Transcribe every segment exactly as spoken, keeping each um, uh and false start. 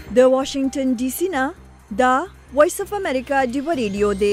د واشنگټن ډي سي نه دا وایس اف امریکا ډیو ریډیو دی.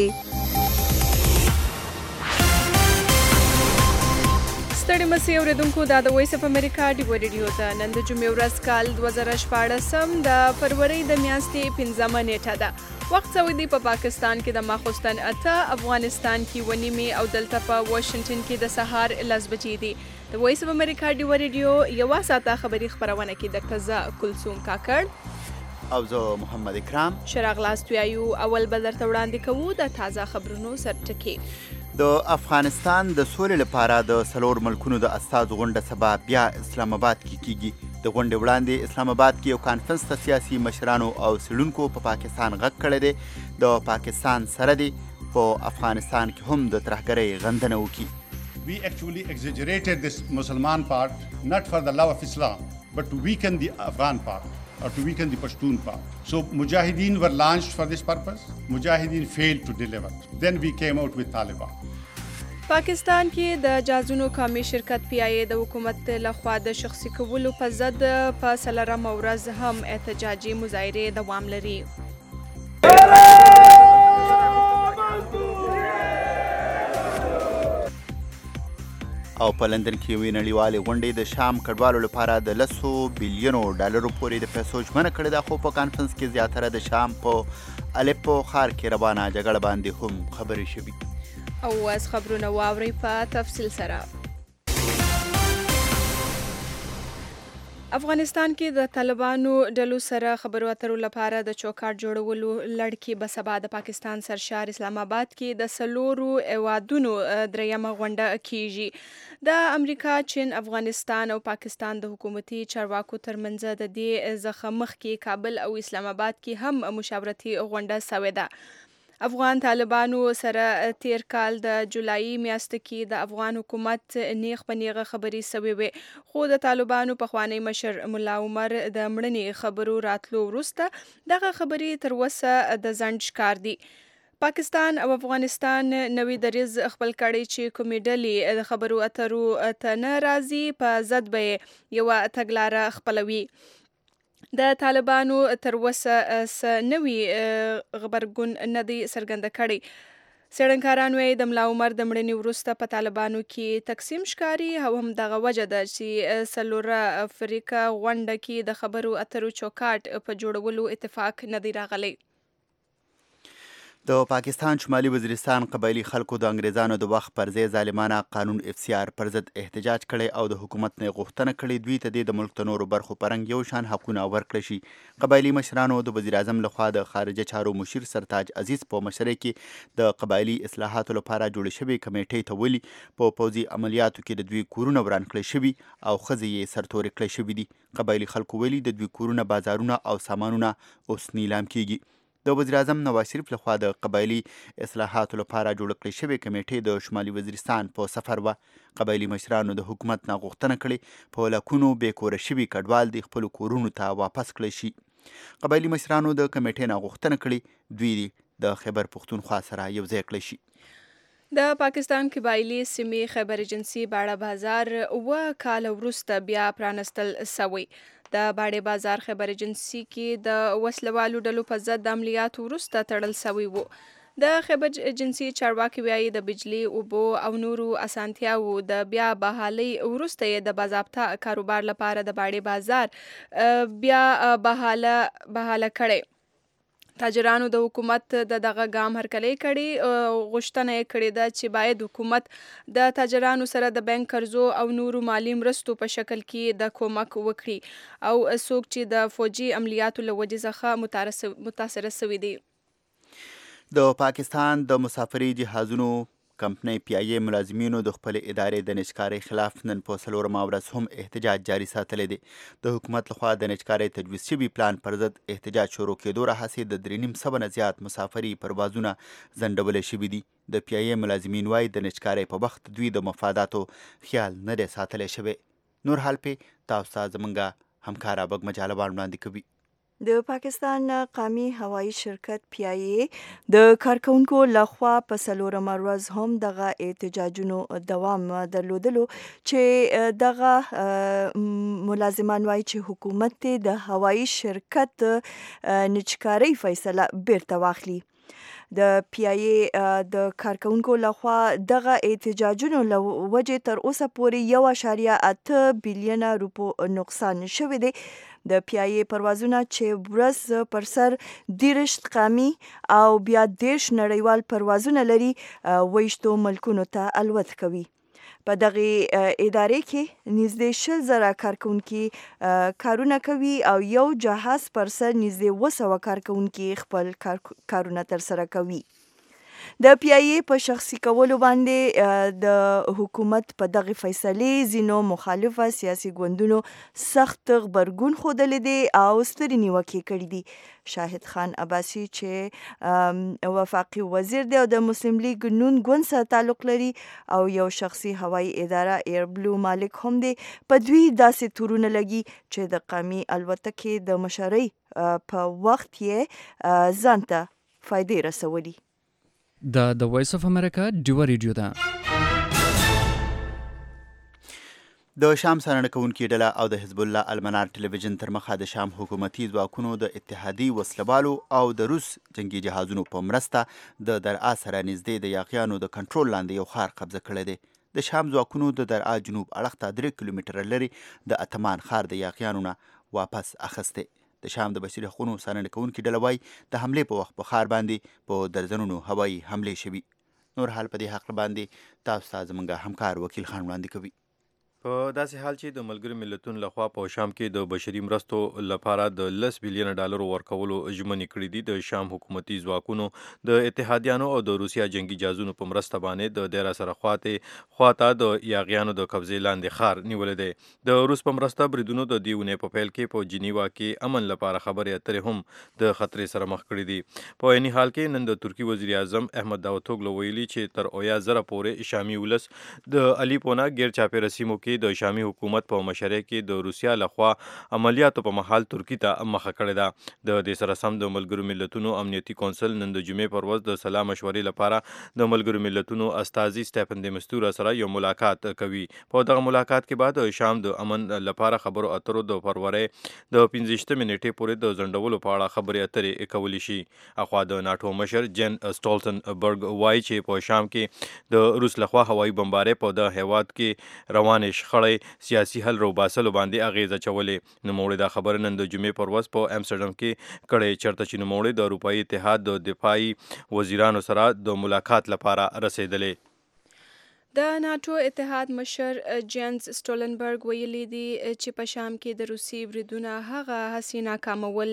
ستړي مسئ اوریدونکو، دا د وایس اف امریکا ډیو ریډیو ده. نن د جمعې ورځ کال دوه زره شپاړسم د فروری د میاشتې پنځمه نیټه ده. وخت سوی دی په پاکستان کې د ماخوستن اته، افغانستان کې و نیمې او دلته په واشنگټن کې د سهار لس بجې دي. د وایس اف امریکا ډیو ریډیو یوه ساعته خبري خپرونه کې ډاکټر زه کلثوم کاکړ او زه محمد اکرام شراغلاست ویایو. اول به درته وړاندې کوو د تازه خبرونو سرټکي. د افغانستان د سولې لپاره د څلور ملکونو د استازو غونډه سبا بیا اسلام آباد کې کیږي. د غونډې وړاندې اسلام آباد کې یو کانفرنس ته سیاسي مشرانو او څېړونکو په پاکستان غږ کړی دی. د پاکستان سره دی په افغانستان کې هم د ترهګرۍ غندنه وکړي. We actually exaggerated this Musliman part not for the love of Islam but to weaken the Afghan part or to weaken the Pashtun part. So Mujahideen were launched for this purpose. Mujahideen failed to deliver. Then we came out with Taliban. پاکستان کې د جازونو قومي شرکت پی آی ای د حکومت لخوا د شخصي کولو په ضد په څلورمه ورځ هم احتجاجي مظاهرې دوام لري. او په لندن کې یوې نړیوالې غونډې د شام کډوالو لپاره د لسو بلیونو ډالرو پورې د پیسو ژمنه کړې ده، خو په کانفرنس کې زیاتره د شام په الیپو ښار کې روانه جګړه باندې هم خبرې شوي. او اوس خبرونه واورئ په تفصیل سره. افغانستان کې د طالبانو ډلو سره خبرو اترو لپاره د چوکاټ جوړولو لړ کې به سبا د پاکستان سرشار اسلام آباد کې د څلورو هیوادونو دریمه غونډه کیږي. د امریکا، چین، افغانستان او پاکستان د حکومتي چارواکو ترمنځ د دې څخه مخکې کابل او اسلام آباد کې هم مشاورتي غونډه سوې ده. افغان طالبانو سره تیر کال د جولای میاشتې کې د افغان حکومت نیغ په نیغه خبرې سوې وې، خو د طالبانو پخوانی مشر ملا عمر د مړنې خبرو راتلو وروسته دغه خبرې تر اوسه د ځنډ ښکار دي. پاکستان او افغانستان نوی دریځ خپل کړی چې کومې ډلې د خبرو اترو ته نه راځي په ضد به یوه تګلاره خپلوي. د طالبانو تر اوسه څه نوي غبرګون نه دی څرګنده کړی. څېړنکاران وایي د ملا عمر د مړنې وروسته په طالبانو کې تقسیم ښکاري او همدغه وجه ده چې څلوره افریقا غونډه کې د خبرو اترو چوکاټ په جوړولو اتفاق نه دی راغلی. د پاکستان شمالي وزیرستان قبایلي خلکو د انګریزانو د وخت پر ځای ظالمانه قانون اف سی آر پر ضد احتجاج کړی او د حکومت نه غوښتنه کړې دوی ته د ملک د نورو برخو په رنګ یو شان حقونه ورکړی شي. قبایلي مشرانو د وزیر اعظم لخوا د خارجه چارو مشیر سرتاج عزیز په مشرۍ کې د قبایلي اصلاحاتو لپاره جوړې شوې کمیټې ته ولي په پوځي عملیاتو کې د دوی کورونه وران کړی شوي او ښځې یې سرتورې کړی شوي دي. قبایلي خلکو ویلي د دوی کورونه، بازارونه او سامانونه اوس نیلام کیږي. د وزیر اعظم نواز شریف لخوا د قبایلي اصلاحاتو لپاره جوړه کړې شوې کمیټې د شمالي وزیرستان په سفر وه. قبایلي مشرانو د حکومت نه غوښتنه کړې په لکونو بې کوره شوي کډوال د خپلو کورونو ته واپس کړی شي. قبایلي مشرانو د کمیټې نه غوښتنه کړې دوی د خیبر پښتونخوا سره یوځای کړی شي. د پاکستان قبایلي سیمې خیبر ایجنسي باړه بازار اوه کاله وروسته بیا پرانستل سوی. د باړې بازار خیبر ایجنسي کې د وسلوالو ډلو په ضد د عملیاتو وروسته تړل سوی و. د خیبر ایجنسي چارواکي وایي د بجلي، اوبو او نورو اسانتیاوو د بیا بحالۍ وروسته یې د باضابطه کاروبار لپاره د باړې بازار بیا بحاله بحاله کړی. تاجرانو د حکومت د دغه ګام هرکلی کړي. غوښتنه یې کړې ده چې باید حکومت د تاجرانو سره د بانک قرضو او نورو مالي مرستو په شکل کې د کومک وکړي او څوک چې د فوجي عملیاتو له وجې څخه متاثره شوي دي. د پاکستان د مسافري جهازونو کمپنۍ پی آی ای ملازمینو د خپل ادارې د نجکارۍ خلاف نن په څلورمه ورځ هم احتجاج جاري ساتلی دی. د حکومت لخوا د نجکارۍ تجویز شوي پلان پر ضد احتجاج شروع کېدو راهیسې د درې نیم سوه نه زیات مسافري پروازونه ځنډولی شوي دي. د پی آی ای ملازمین وایي د نجکارۍ په وخت دوی د مفاداتو خیال نه دی ساتلی شوی. نور حال پې تاسو ته زموږ همکاره بګ مجالبان وړاندې کوي. د پاکستان قومي هوایي شرکت پی آی ای د کارکونکو لخوا په څلورمه ورځ هم دغه احتجاجونو دوام درلودلو چې دغه ملازمان وایي چې حکومت ته د هوایي شرکت نجکارۍ فیصله بیرته واخلي. د پی آی ای د کارکونکو لخوا دغه احتجاجونو له وجې تر اوسه پورې یو اعشاریه اته بیلیونه روپو نقصان شوی دی. د پی آی ای پروازونه چې ورځ پر سر دیرش قامي او بیا دیرش نړیوال پروازونه لري ویشتو ملکونو ته الوت کوي. په دغه ادارې کې نږدې شل زره کارکونکي کارونه کوي او یو جهاز پر سر نږدې اوه سوه کارکونکي خپل کارونه ترسره کوي. د پی آی ای په شخصي کولو باندې د حکومت په دغه فیصلې ځینو مخالفه سیاسي ګوندونو سخت غبرګون ښودلی دی او سترې نیوکې کړي دي. شاهد خان عباسي چې وفاقي وزیر دی او د مسلم لیگ نون ګوند سره تعلق لري او یو شخصي هوایي اداره ایر بلو مالک هم دی، په دوی داسې تورونه لګي چې د قومي الوتکې د مشرۍ په وخت یې ځان ته فایدې رسولي. دا د وایس اف امریکا ډیوه ریډیو ده. د شام څارنه کوونکې ډله او د حزب الله المنار ټلویزیون تر مخه د شام حکومتي ځواکونو د اتحادي وسلوالو او د روس جنگي جهازونو په مرسته د درعا سره نږدې د یاغیانو د کنټرول لاندې یو ښار قبضه کړی دی. د شام ځواکونو د درعا جنوب اړخ ته درې کیلومتره لري د اتمان ښار د یاغیانو نه واپس اخیستی. د شام د بشري حقوقو څارنه کوونکې ډله وایي د حملې په وخت په ښار باندې په درجنونو هوایي حملې شوي. نور حال په دې حق باندې تاسو ته زموږ همکار وکیل خان وړاندې کوي. په داسې حال چې د ملګرو ملتونو لخوا په شام کې د بشري مرستو لپاره د لس بیلیونه ډالرو ورکولو ژمنې کړې دي، د شام حکومتي ځواکونو د اتحادیانو او د روسیا جنگي جهازونو په مرسته باندې د دیره سره خواته خواته د یاغیانو د قبضې لاندې ښار نیولی دی. د روس په مرسته بریدونو د دې اونۍ په پیل کې په جنیوا کې امن لپاره خبرې اترې هم د خطرې سره مخ کړي دي. په عیني حال کې نن د ترکي وزیر اعظم احمد داوتوګلو ویلي چې تر اویا زره پورې شامي ولس د الیپو نه غیر چاپیره سیمو کې د شامي حکومت په مشرۍ کې د روسیا لخوا عملیاتو په محل ترکی ته مخه کړې ده. د دې سره سم د ملګرو ملتونو امنیتي کونسل نن د جمعې پر ورځ د سلا مشورې لپاره د ملګرو ملتونو استازي سټیفن د مستوره سره یو ملاقات کوي. په دغه ملاقات کې بعد شام د امن لپاره خبرو اترو د فروری د پنځه نیټې پورې د ځنډولو په اړه خبرې اترې کولی شي. اخوا د ناټو مشر جن سټولتنبرګ وایي چې په شام کې د روس لخوا هوایي بمبارۍ په د هیواد کې روانې شخړې سیاسي حل روباسلو باندې اغیزه چولې. نوموړي دا خبره نن د جمعې پر ورځ په امسټرډم کې کړې، چېرته چې نوموړي د اروپایي اتحاد د دفاعي وزیرانو سره د ملاقات لپاره رسېدلې. د ناټو اتحاد مشر جینز سټولنبرګ ویلي دي چې په شام کې د روسي بریدونه هغه هڅې ناکامول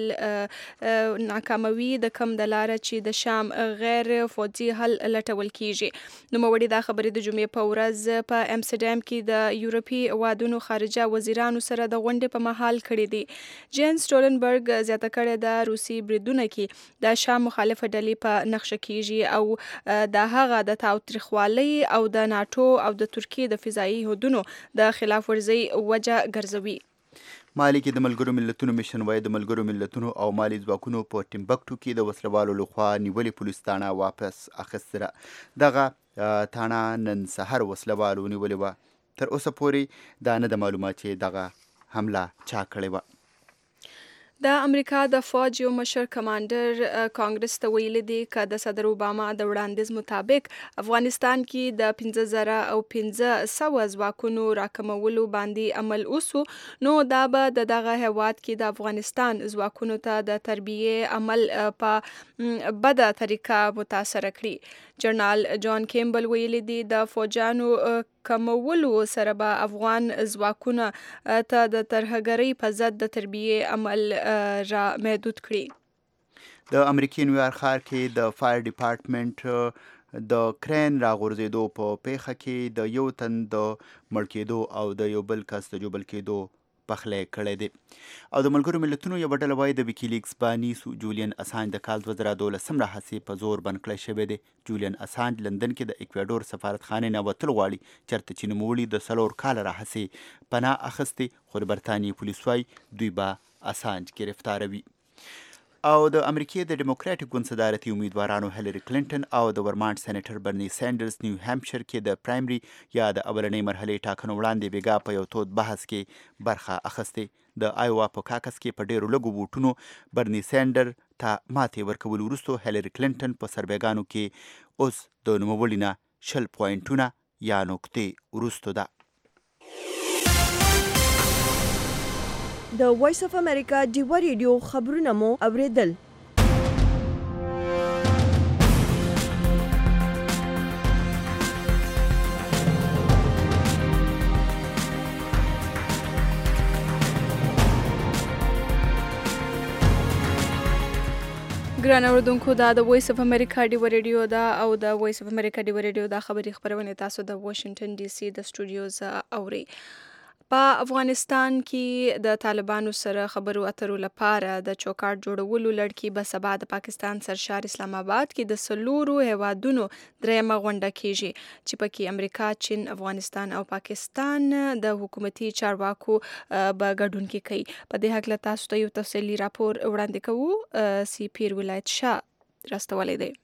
ناکاموي د کم د لاره چې د شام غیر فوجي حل لټول کیږي. نوموړي دا خبرې د جمعې په ورځ په امسټرډم کې د یورپي هیوادونو خارجه وزیرانو سره د غونډې په مهال کړې دي. جینز سټولنبرګ زیاته کړې ده روسي بریدونه کې د شام مخالفه ډلې په نقشه کیږي او د هغه د تاوتریخوالي او د ناټو او د ترکیې د فضایي حدودونو د خلاف ورزۍ وجه ګرځوي. مالي کې د ملګرو ملتونو میشن وایي د ملګرو ملتونو او مالي ځواکونو په ټیمبکټو کې د وسلوالو لخوا نیولې پولیس تاڼه واپس اخیستله. دغه تاڼه نن سهار وسلوالو نیولې وه. تر اوسه پورې دا نه د معلومات چې دغه حمله چا کړې وه. د امریکا د فوج یو مشر کمانډر کانګرس ته ویلي دي که د صدر اوباما د وړاندیز مطابق افغانستان کې د پنځه زره او پنځه سوه ځواکونو راکمولو باندې عمل وسو نو دا به د دغه هیواد کې د افغانستان ځواکونو ته د تربیې عمل په بده طریقه متاثره کړي. جنرال جان کیمبل ویلي دي د فوجانو کمولو سره به افغان ځواکونه ته د ترهګرۍ په ضد د تربیې عمل را محدود کړي. د امریکې نیویارک ښار کې د فایر ډپارټمنټ د کرین راغورځېدو په پیښه کې د یو تن د مړ کېدو او د یو بل کس د ژوبل کېدو پخلی کړی دی. او د ملګرو ملتونو یوه ډله وایي د ویکیلیکس باني جولین اسانج د کال دوه زره دولسم راهیسې په زور بند کړی شوی دی. جولین اسانج لندن کې د اکوادور سفارتخانې نه وتل غواړي، چېرته چې نوموړي د څلور کاله راهیسې پناه اخیستې، خو د برطانیې پولیس وایي دوی به اسانج ګرفتاروي. او د امریکای د ډیموکراټیک ګوند صدارتي امیدوارانو هیلری کلینټن او د ورمانټ سېنیټر برني سینډرز نیو هامپشیر کې د پرایمري یا د اولنۍ مرحلې ټاکنو وړاندې بیګا په یو تود بحث کې برخه اخیستې د آیوا په کاکس کې په ډیرو لږو ووټونو برني سینډر ته ماتې ورکولو وروسته هیلری کلینټن په سربېګانو کې اوس د نوموړي نه شل پوینټونه یا نقطې وروسته ده. د وایس اف امریکا ډیوا ریډیو خبرونه مو اوریدل. ګران اوردونکو دا د وایس اف امریکا ډیوا ریډیو دا او د وایس اف امریکا ډیوا ریډیو دا خبري خبرونه تاسو د واشنگټن ډي سي د سټوډیوز اوري. په افغانستان کې د طالبانو سره خبرو اترو لپاره د چوکاټ جوړولو لړکی به سبا د پاکستان سرشار اسلام آباد کې د سلورو هیوادونو درېمه غونډه کیږي چې پکې امریکا، چین، افغانستان او پاکستان د حکومتي چارواکو به ګډون کې کوي. په دې هکله تاسو ته یو تفصیلي راپور وړاندې کوو. سی پیر ولایت شاه راستولی دی.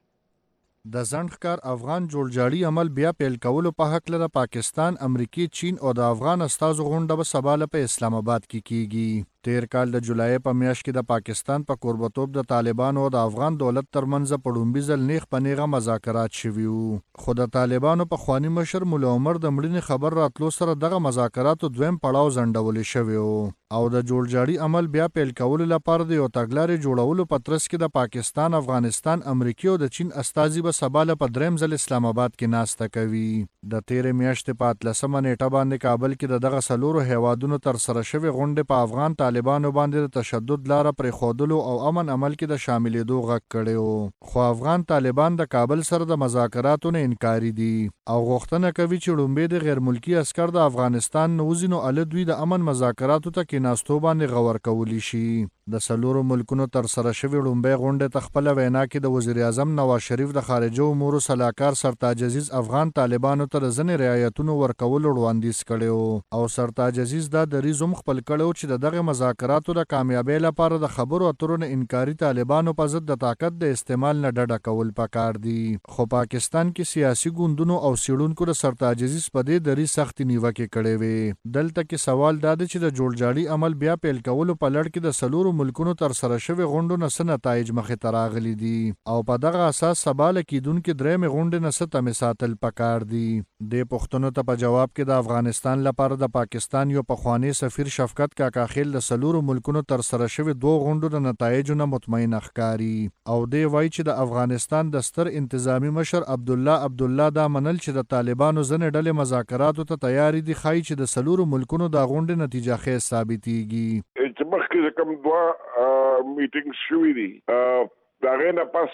د ځنډ افغان جوړجاړي عمل بیا پیل کولو په حق له پاکستان، امریکای، چین او د افغان استازو غونډه به سبا په اسلام آباد کې کیږي. تیر کال د جولای په میاشت کې د پاکستان په قربتوب د طالبانو او د افغان دولت ترمنځ په ډومبي ځل نیغ په نیغه مذاکرات شوي وو. خو د طالبانو په خواني مشر مولا عمر د مړینې خبر راتلو سره دغه مذاکراتو دویم پړاو ځنډولی شوی وو او د جوړجاړي عمل بیا پیل کولو لپاره د یو تګلارې جوړولو په ترڅ کې د پاکستان، افغانستان، امریکا او د چین استازي به سبا په دریم ځل اسلام آباد کې ناسته کوي. د تیرې میاشتې په اتلسمه نیټه باندې کابل کې د دغه څلورو هیوادونو ترسره شوې غونډې په افغان طالبانو باندې د تشدد لاره پرېښودلو او امن عمل کې د شاملېدو غږ کړی و. خو افغان طالبان د کابل سره د مذاکراتو نه انکاري دي او غوښتنه کوي چې لومړی د غیر ملکي عسکر د افغانستان نه وځي نو اله دوی د امن مذاکراتو ته کېناستو باندې غور کولی شي. د څلورو ملکونو ترسره شوې لومړۍ غونډې ته خپله وینا کې د وزیر اعظم نواز شریف د خارجه امورو سلاکار سرتاج عزیز افغان طالبانو ته د ځینې رعایتونو ورکولو وړاندیز کړی او سرتاج عزیز دا دریځ هم خپل کړی چې د دغه مذاکراتو د کامیابۍ لپاره د خبرو اترو نه انکاري طالبانو په ضد د طاقت د استعمال نه ډډه کول پکار دي. خو پاکستان کې سیاسي ګوندونو او څېړونکو د سرتاج عزیز په دې دریځ سختې نیوکې کړې وې. دلته کې سوال دا دی چې د جوړجاړي عمل بیا پیل کولو په لړ کې د څلورو ملکونو ترسره شوې غونډو نه څه نتایج مخې ته راغلي دي او په دغه اساس سبا له کېدونکې درېیمې غونډې نه څه تمې ساتل پکار دي. دې پوښتنو ته په جواب کې د افغانستان لپاره د پاکستان یو پخوانی سفیر شفقت کاکا خیل د څلورو ملکونو ترسره شوې دوه غونډو د نتایجو نه مطمئن ښکاري او دی وایي چې د افغانستان د ستر انتظامی مشر عبدالله عبدالله دا منل چې د طالبانو ځینې ډلې مذاکراتو ته تیاری دي ښایي چې د څلورو ملکونو دا غونډې نتیجه خیز ثابتېږي. چې مخکې کوم دوه میټینګ شوي دي د هغې نه پس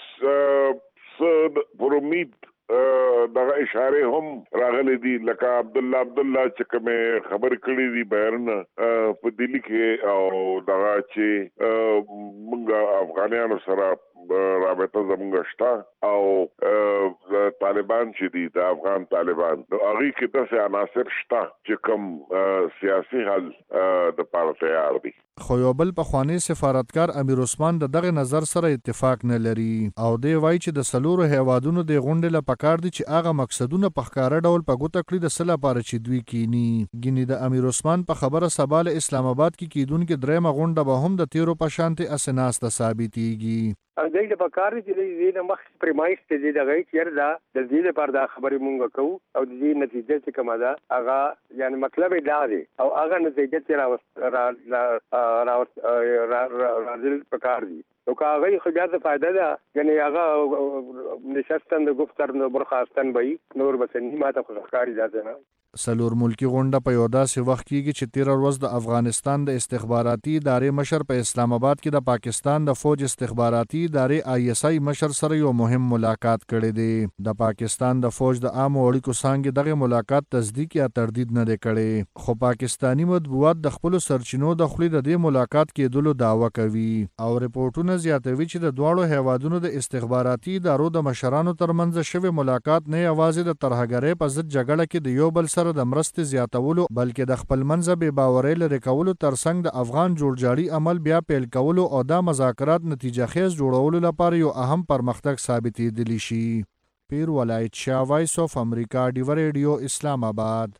څه پر امید دغه اشاره هم راغلي دي لکه عبدالله عبدالله چې کومې خبرې کړې دي بهرنه په دلی کې او دغه چې موږ افغانانو سره رابطه زموږ شته او طالبان چې دي د افغان طالبان نو هغې کې داسې عناصر شته چې کوم سیاسي حل دپاره تیار دي. خو یو بل پخوانی سفارتکار امیر عثمان د دغه نظر سره اتفاق نه لري او دی وایي چې د څلورو هیوادونو د غونډې له پکار دي چې هغه مقصدونه په ښکاره ډول په ګوته کړي د څه لپاره چې دوی کینی. ګینې د امیر عثمان په خبره سبا له اسلام آباد کې کیدونکې درېیمه غونډه به هم د تیرو په شانتې اسې ناسته ثابتېږي. دې د پکار دي چې دې د مخ پرمایش ته دې دغه چیر دا د دې لپاره دا خبرې مونږ کوو او د دې نتیجه چې کومه ده هغه یعنی مطلب دا دی او هغه نتیجه چې را را راځل پکار دي نو هغه خو بیا د فائدہ ده یعنی هغه نشستن د گفتر نو برخاستن وي نور بس نیمه ته خوشکاري ځاتنه. سلور ملکی غونډه په یو داسې وخت کېږي چې تیر ورځ د افغانستان د استخباراتي ادارې مشر په اسلام آباد کې د پاکستان د فوج استخباراتي ادارې آی اس آی مشر سره یو مهم ملاقات کړی دی. د پاکستان د فوج د عامو اړیکو څانګې دغه ملاقات تصدیق یا تردید نه دی کړی خو پاکستانی مطبوعات د خپلو سرچینو د خولې د دې ملاقات کېدلو دعوه کوي او رپورټونه زیاتوي چې د دواړو هیوادونو د استخباراتي ادارو د مشرانو ترمنځ شوی ملاقات نه یوازې د ترهګرۍ په ضد جګړه کې د یو بل سره سره د مرستې زیاتولو بلکې د خپل منځه بې باورۍ لرې کولو ترڅنګ د افغان جوړجاړي عمل بیا پیل کولو او دا مذاکرات نتیجه خیز جوړولو لپاره یو اهم پرمختګ ثابتېدلی شي. پیر ولایت شاه، وایس آف امریکا، ډیوه ریډیو، اسلام آباد.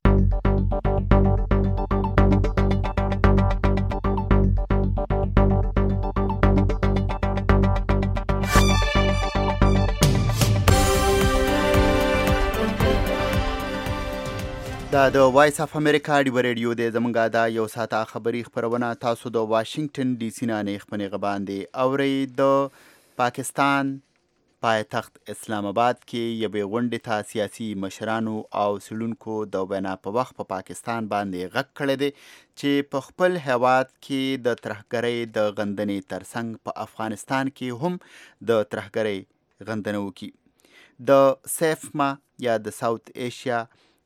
دا د وایس اف امریکا ډیوه ریډیو دی. زمونږ دا یو ساعته خبري خپرونه تاسو د واشنگټن ډي سي نه نیغ په نیغه باندې اورئ. د پاکستان پایتخت اسلام آباد کې یوې غونډې ته سیاسي مشرانو او څېړونکو د وینا په وخت په پاکستان باندې غږ کړی دی چې په خپل هیواد کې د ترهګرۍ د غندنې ترڅنګ په افغانستان کې هم د ترهګرۍ غندنه وکړي. د سیفما یا د ساوت ایشیا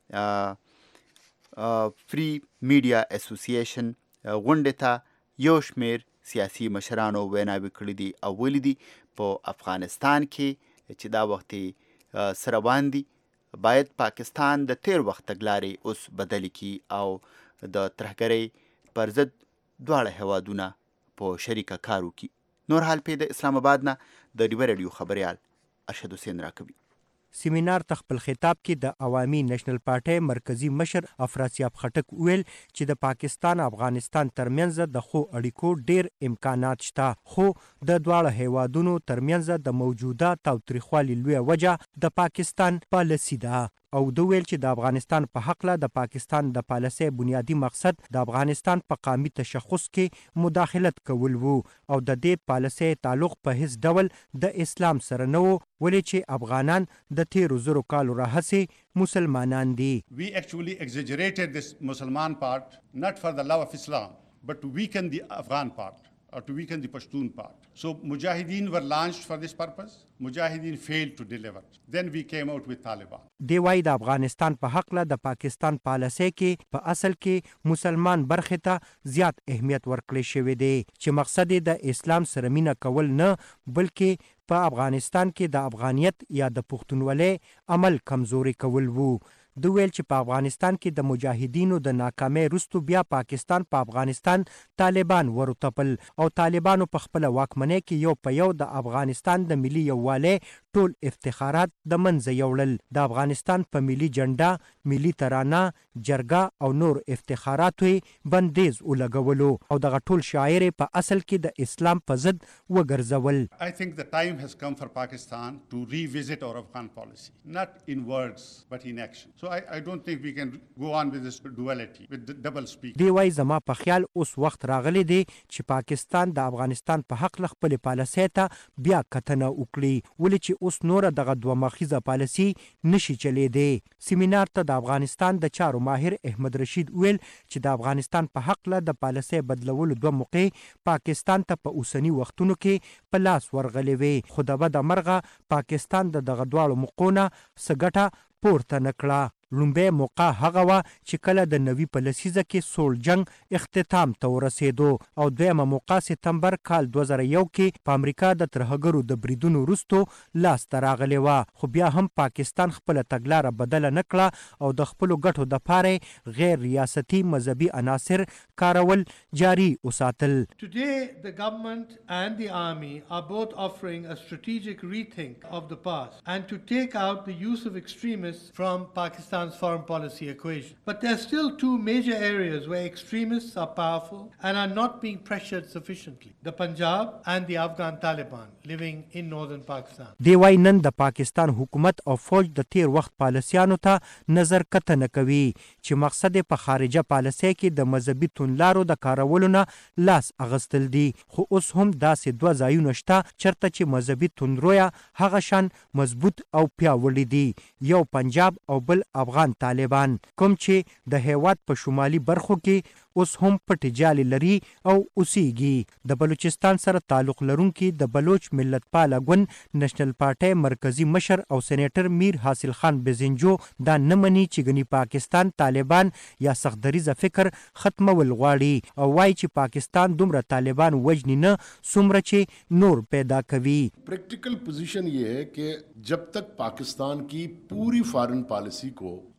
فری میډیا اسوسییشن غونډې ته یو شمیر سیاسي مشرانو ویناوې کړي دي او ویلي دي په افغانستان کې چې دا وخت سره روان دي باید پاکستان د تیر وخت تګلارې اوس بدلې کړي او د ترهګرۍ پر ضد دواړه هیوادونه په شریکه کار وکړي. نور حال پې د اسلام آباد نه د ډیوه ریډیو خبریال ارشد حسین راکوي. سیمینار ته خپل خطاب کې د عوامي نېشنل پارټۍ مرکزی مشر افراسیاب خټک ویل چې د پاکستان افغانستان ترمنځ د خو اړیکو ډیر امکانات شته، خو د دواړه هیوادونو ترمنځ د موجوده تاوتریخوالي لویه وجه د پاکستان پالیسي ده او د ویل چې د افغانستان په حق له د پاکستان د پالیسۍ بنیادی مقصد د افغانستان په قومي تشخص کې مداخلت کول وو او د دې پالیسۍ تعلق په هیڅ ډول د اسلام سره نه وو، ولې چې افغانان د تیرو زرو کالو راهیسې مسلمانان دي. We actually exaggerated this Musliman part not for the love of Islam but to weaken the Afghan part or to weaken the Pashtun part. So Mujahideen were launched for this purpose. Mujahideen failed to deliver. Then we came out with Taliban. دی وای د افغانستان په حق له د پاکستان پالیسۍ کې په اصل کې مسلمان برخې ته زیات اهمیت ورکړی شوی دی چې مقصد یې د اسلام سره مینه کول نه بلکې په افغانستان کې د افغانیت یا د پښتونولۍ عمل کمزوري کول وو. د ویل چې په افغانستان کې د مجاهدینو د ناکامۍ وروسته بیا پاکستان په افغانستان طالبان ورتپل او طالبانو په خپل واکمنۍ کې یو په یو د افغانستان د ملي یووالي ټول افتخارات د منځه یوړل. د افغانستان په ملي جنډا، ملي ترانه، جرګه او نور افتخاراتو یې بندیز ولګولو او دغه ټول شاعر په اصل کې د اسلام په ضد وګرځول. I think the time has come for Pakistan to revisit our Afghan policy, not in words but in action. So I, I don't think we can go on with this duality, with the double speak. دی وای زما په خیال اوس وخت راغلی دی چې پاکستان د افغانستان په حق له خپل پالیسۍ ته بیا کتنه وکړي، ولې چې اوس نور دغه دوه مخیزه پالیسي نشي چلیدی. سیمینار ته د افغانستان د چارو ماهر احمد رشید ویل چې د افغانستان په حق له د پالیسۍ بدلولو دوه موقع پاکستان ته په اوسنی وختونو کې په لاس ورغلې وي، خو د بده مرغه پاکستان د دغه دواړو موقعو نه څه ګټه پورته نه کړه. لومبی موقع هغه وه چې کله د نوي په لسیزه کې سوړ جنگ اختتام ته ورسېدو او دویمه موقع سپتمبر کال دوه زره یو کې په امریکا د ترهګرو د بریدونو وروستو لاسته راغلې وه، خو بیا هم پاکستان خپله تګلاره بدله نه کړه او د خپلو ګټو دپاره غیر ریاستي مذهبي عناصر کارول جاري وساتل. Today the government and the army are both offering a strategic rethink of the past and to take out the use of extremists from Pakistan foreign policy equation. But there are still two major areas where extremists are powerful and are not being pressured sufficiently. The Punjab and the Afghan Taliban living in northern Pakistan. دی وای نن د پاکستان حکومت او فوج د تیر وخت پالیسیانو ته نظر کتنه کوي چې مقصد په خارجه پالیسۍ کې د مذهبي توندلارو د کارولو نه لاس اغستل دي، خو اوس هم داسې دوه ځایونه شته چرته چې مذهبي توندرویه هغه شان مضبوط او پیاوړي دي، یو پنجاب او بل افغان طالبان، کوم چې د هیواد په شمالي برخو کې اوس هم پټې جالې لري او اوسیږي. د بلوچستان سره تعلق لرونکي د بلوچ ملت پاله ګوند نېشنل پارټۍ مرکزی مشر او سېنیټر میر حاصل خان بزنجو دا نه مني چې ګني پاکستان طالبان یا سختدریزه فکر ختمول غواړي او وایي چې پاکستان دومره طالبان وجني نه څومره چې نور پیدا کوي. پریکٹیکل پوزیشن یہ ہے کہ جب تک پاکستان کی پوری فارن پالیسی کو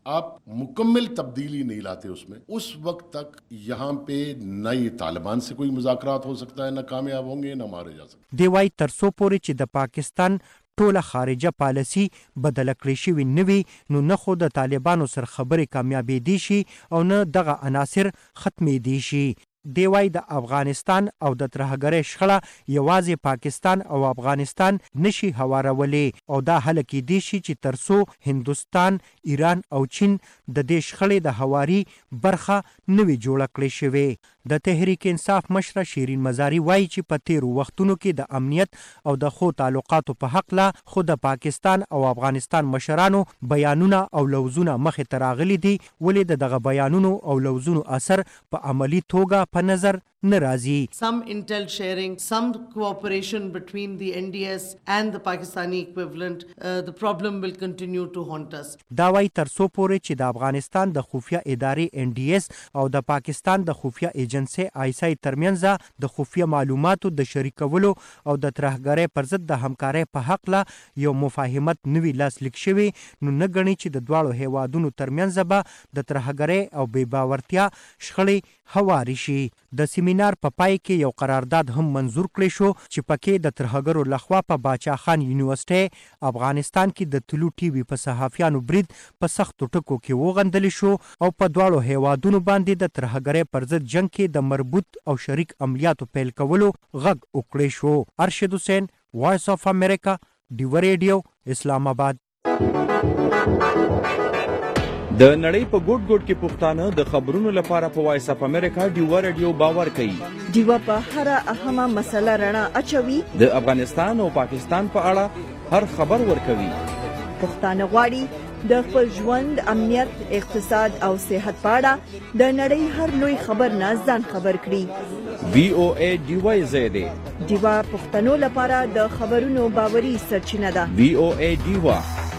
आप मुकम्मल तब्दीली नहीं लाते उसमें, उस वक्त तक यहाँ पे न ये तालिबान से कोई मुज़ाकरात हो सकता है, न कामयाब होंगे, न मारे जा सकते। دی وایي تر څو پورې چې د پاکستان ټوله خارجه پالیسي بدله کړې شوې نه وي نو نه خو د طالبانو سره خبرې کامیابېدی شي او نه دغه عناصر ختمېدی شي. دی وایي د افغانستان او د ترهګرۍ شخړه یوازې پاکستان او افغانستان نشي هوارولی او دا حل کېدی شي چې تر څو هندوستان، ایران او چین د دې شخړې د هواري برخه نه وي جوړه کړې شوې. د تحریک انصاف مشره شیرین مزاري وایي چې په تیرو وختونو کې د امنیت او د ښو تعلقاتو په هکله خو د پاکستان او افغانستان مشرانو بیانونه او لوزونه مخې ته راغلي دي، ولې د دغه بیانونو او لوزونو اثر په عملي توګه په نظر نه راځي. Some intel sharing, some cooperation between the N D S and the Pakistani equivalent, uh, the problem will continue to haunt us. دا وایي تر څو پورې چې د افغانستان د خفیه ادارې ان ډي اس او د پاکستان د خفیه ایجنسۍ آی اس آی ترمنځ د خفیه معلوماتو د شریکولو او د ترهګرۍ پر ضد د همکارۍ په حقله یو مفاهمت نوي لاسلیک شوی، نو نه ګڼي چې د دواړو هیوادونو ترمنځ به د ترهګرۍ او بې باورتیا شخړې هواري شي. د سیمینار په پای کې یو قرارداد هم منظور کړی شو چې پکې د ترهګرو لخوا په باچا خان یونیورسټۍ افغانستان کې د طلوع ټي وي په صحافیانو برید په سختو ټکو کې وغندل شو او په دواړو هیوادونو باندې د ترهګرۍ پر ضد جنگ کې د مربوط او شریک عملیاتو پیل کولو غږ وکړی شو. ارشد حسین، وایس اف امریکا، ډیو ریډیو، اسلام آباد. د نړۍ په ګوټ ګوټ کې پښتانه د خبرونو لپاره په وایس اف امریکا ډیو ریډیو باور کوي. ډیو په هر اهمه مسله رڼا اچوي. د افغانستان او پاکستان په اړه هر خبر ورکوي. پښتانه غواړي د خپل ژوند، امنیت، اقتصاد او صحت په اړه د نړۍ هر لوی خبر نه ځان خبر کړي. وی او ای ډیو زیاده ډیو پښتنو لپاره د خبرونو باوري سرچینه ده. وی او ای ډیو.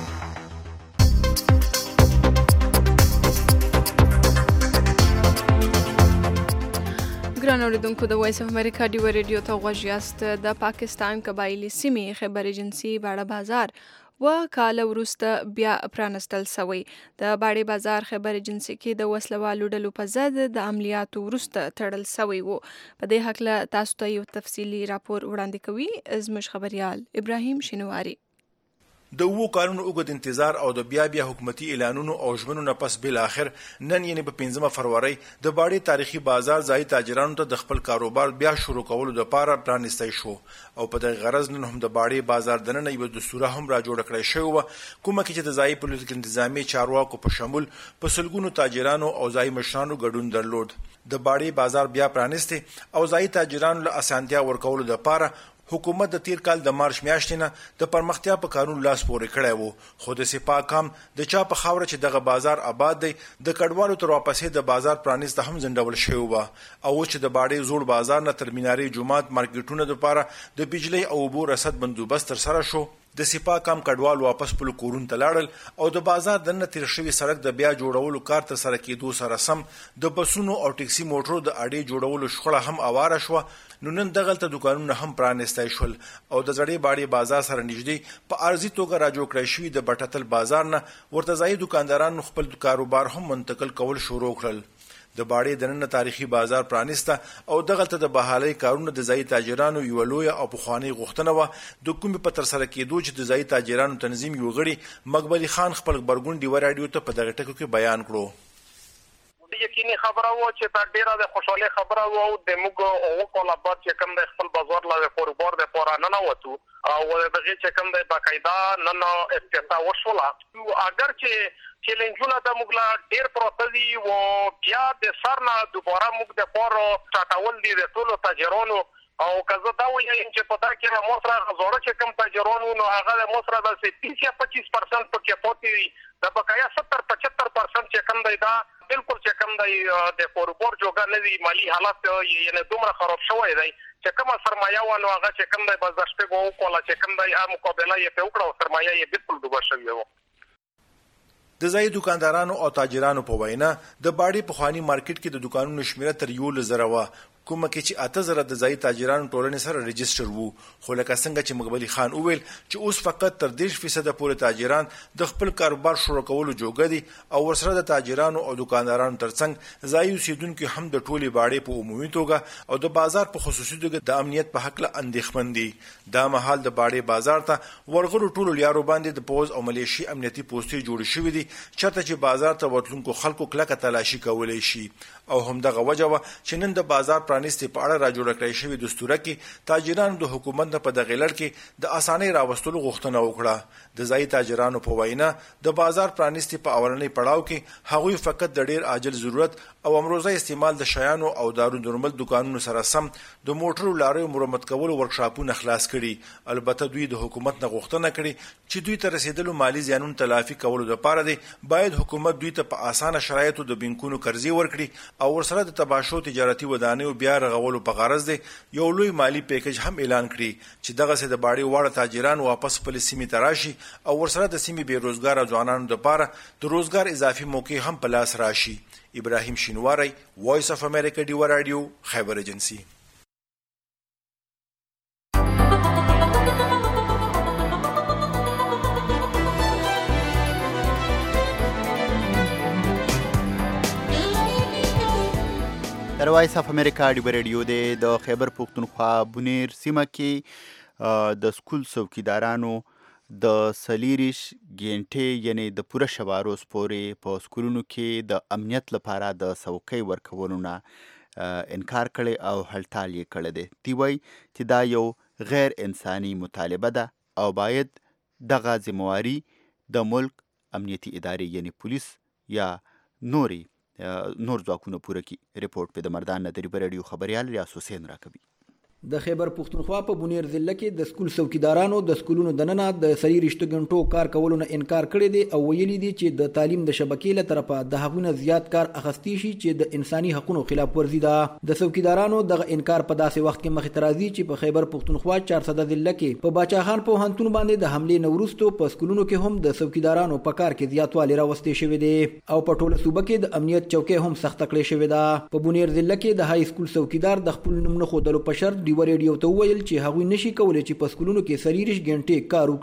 ګران اوریدونکو، د وایس اف امریکا ډیو ریډیو ته غوږ یاست. د پاکستان قبایلی سیمې خیبر ایجنسي باړه بازار و کال وروسته بیا پرانستل سوی. د باړې بازار خیبر ایجنسي کې د وسلوالو ډلو په ضد د عملیاتو وروسته تړل سوی وو. په دې هکله تاسو ته یو تفصیلي راپور وړاندې کوي زموږ خبريال ابراهیم شینواری. د وو کارونو اوږد انتظار او د بیا بیا حکومتي اعلانونو او ژمنو نه پس بل اخر نن یعنی په پنځمه فروری د باړې تاریخي بازار ځای تاجرانو ته د خپل کاروبار بیا شروع کولو لپاره پرانیستی شو او په دغه غرض نن هم د باړې بازار دننه یو دستور هم را جوړ کړی شوی و، کومه کې چې د ځای پولیټیکل انتظامی چارواکو په شمول په سلګونو تاجرانو او ځای مشرانو ګډون درلود. د باړې بازار بیا پرانیسته او ځای تاجرانو له اسانتیا ورکولو لپاره حکومت د تیر کال د مارچ میاشتې نه د پرمختیا په کارونو لاس پورې کړی وو، خو د سپاک هم د چا په خاوره چې دغه بازار آباد دی د کډوالو تر واپسې د بازار پرانیست هم ځنډول شوی و. او چې د باړې زوړ بازار نه تر میناري جومات مارکیټونو لپاره د بجلی او اوبو رسد بندوبست تر سره شو، د سپاک هم کډوال واپس په کورون ته لاړل او د بازار دننه تیر شوی سړک د بیا جوړولو کار تر سره کېدو سره سم د بسونو او ټکسي موټرو د اډې جوړولو شخړه هم اواره شوه. نو نن دغلته دکانونه هم پرانیستی شول او د زړې باړې بازار سره نږدې په ارزي توګه را جوړ کړی شوي د بټتل بازار نه ورته ځایي دکاندارانو خپل کاروبار هم منتقل کول شروع کړل. د باړې دننه تاریخي بازار پرانیسته او دغلته د بحالۍ کارونه د ځایي تاجرانو یوه لویه او پخوانۍ غوښتنه وه، د کومې په ترسره کېدو چې د ځایي تاجرانو تنظیم یو غړي مقبلي خان خپل غبرګون ډیوه راډیو ته په دغه ټکو کې بیان کړو. یقیني خبره و چې دا ډیره د خوشحالۍ خبره و او د موږ او کولا بعد چې کوم د خپل بازار لا کاروبار د پورا نه نوتو او دغه چې کوم د باقاعده نن افتتاح وشوله. اگر چې چیلنجونه د موږ لا ډیر پروسدي او بیا د سر نه دوباره موږ د پورا چټاول دي د ټولو تاجرانو او کزه دا وایي چې په دا کې مو سره زوړ چې کوم تاجرانو نو هغه د مو سره د تیس یا پچیس پرسنټ په کې پاتې د بقایا ستر پچهتر پرسنټ چې کوم دی دا بالکل چې کوم دی د کاروبار جوګه نه دی، مالی حالت یعنی دومره خراب شوی دی چې کومه سرمایه و نو هغه چې کوم دی بس د شپږ او کوله چې کوم دی مقابله یې په وکړه او سرمایه یې بالکل ډوبه شوې و. د ځای دکاندارانو او تاجرانو په وینا د باډي په خواني مارکیټ کې د دکانونو شمیره تر یو لزره و، کومه کې چې اته زره د ځای تاجرانو ټولنې سره رجستر وو. خو لکه څنګه چې مقبلي خان وویل چې اوس فقط تر دېرش فیصد پورې تاجران د خپل کاروبار شروع کولو جوګه دي او ورسره د تاجرانو او دکاندارانو ترڅنګ ځای اوسیدونکو هم د ټولي باډي په عمومي توګه او د بازار په خصوصي توګه د امنیت په حق له اندېښمن دي. دا مهال د باډي بازار ته ورغلو ټولو لیارو باندې د پوز او ملیشي امنیتي پوسټې جوړې شوې دي چېرته چې بازار ته ورتلونکو خلکو کلکه تلاشي کولی شي. او همدغه وجه وه چې نن د بازار پرانیستې په اړه راجوړه کړې شوې دستوره کې تاجرانو د حکومت نه په دغې لړ کې د اسانۍ راوستلو غوښتنه وکړه. د ځایي تاجرانو په وینا د بازار پرانیستې په اولنۍ پړاو کې هغوی فقط د ډیر عاجل ضرورت او امروزه استعمال د شیانو او دارو درمل دکانونو سره سم د موټرو لاریو مرمت کولو ورکشاپونه خلاص کړي. البته دوی د حکومت نه غوښتنه کړي چې دوی ته رسیدلو مالی زیانونو تلافي کولو لپاره دی باید حکومت دوی ته په اسانه شرایطو د بانکونو قرضې ورکړي او ورسره د تباشو تجارتي ودانیو بیا رغولو په غرض دی یو لوی مالی پیکج هم اعلان کړي چې دغه سه د باډي واړه تاجران واپس خپل سیمې ته راشي او ورسره د سیمې بیروزګار ځوانانو لپاره د روزګار اضافي موقع هم په لاس راشي. ابراهیم شینواری، وایس اف امریکا ډیو رادیو، خیبر ایجنسی. در وایس اف امریکا ډیو رادیو د خیبر پختونخوا بونیر سیمه کې د سکول څوکیدارانو د سلیریش ګینټې یعنی د پوره شبه روز پورې په سکولونو کې د امنیت لپاره د څوکۍ ورکولو نه انکار کړی او هلټال یې کړی دی. دی وایي چې دا یو غیر انساني مطالبه ده او باید دغه ذمواري د ملک امنیتي ادارې یعنی پولیس یا نوري نور ځواکونه پوره کړي. ریپورټ په د مردان نه د ریبر رادیو خبريال ریاض حسین راکوي. د خیبر پختونخوا په بونیر ضلع کې د سکول څوکیدارانو د سکولونو دننه د سړي رښتو غنټو کار کولو نه انکار کړی دی او ویلي دي چې د تعلیم د شبکې له طرفه د هغونه زیات کار اخستی شي چې د انساني حقوقو خلاف ورزي ده. د څوکیدارانو دغه انکار په داسې وخت کې مخې ته راځي چې په خیبر پختونخوا چار سده ضلع کې په باچا خان پوهنتون باندې د حملې نه وروسته په سکولونو کې هم د څوکیدارانو په کار کې زیاتوالی راوستي شوی دی او په ټوله صوبه کې د امنیت چوکۍ هم سخت کړې شوې ده. په بونیر ضلع کې د های سکول څوکیدار د خپل نوم نه ښودلو په شرط ډیو رادیو ته وویل چې هغوی نشي کولی چې په سکولونو کې سلیریش ګنټې کار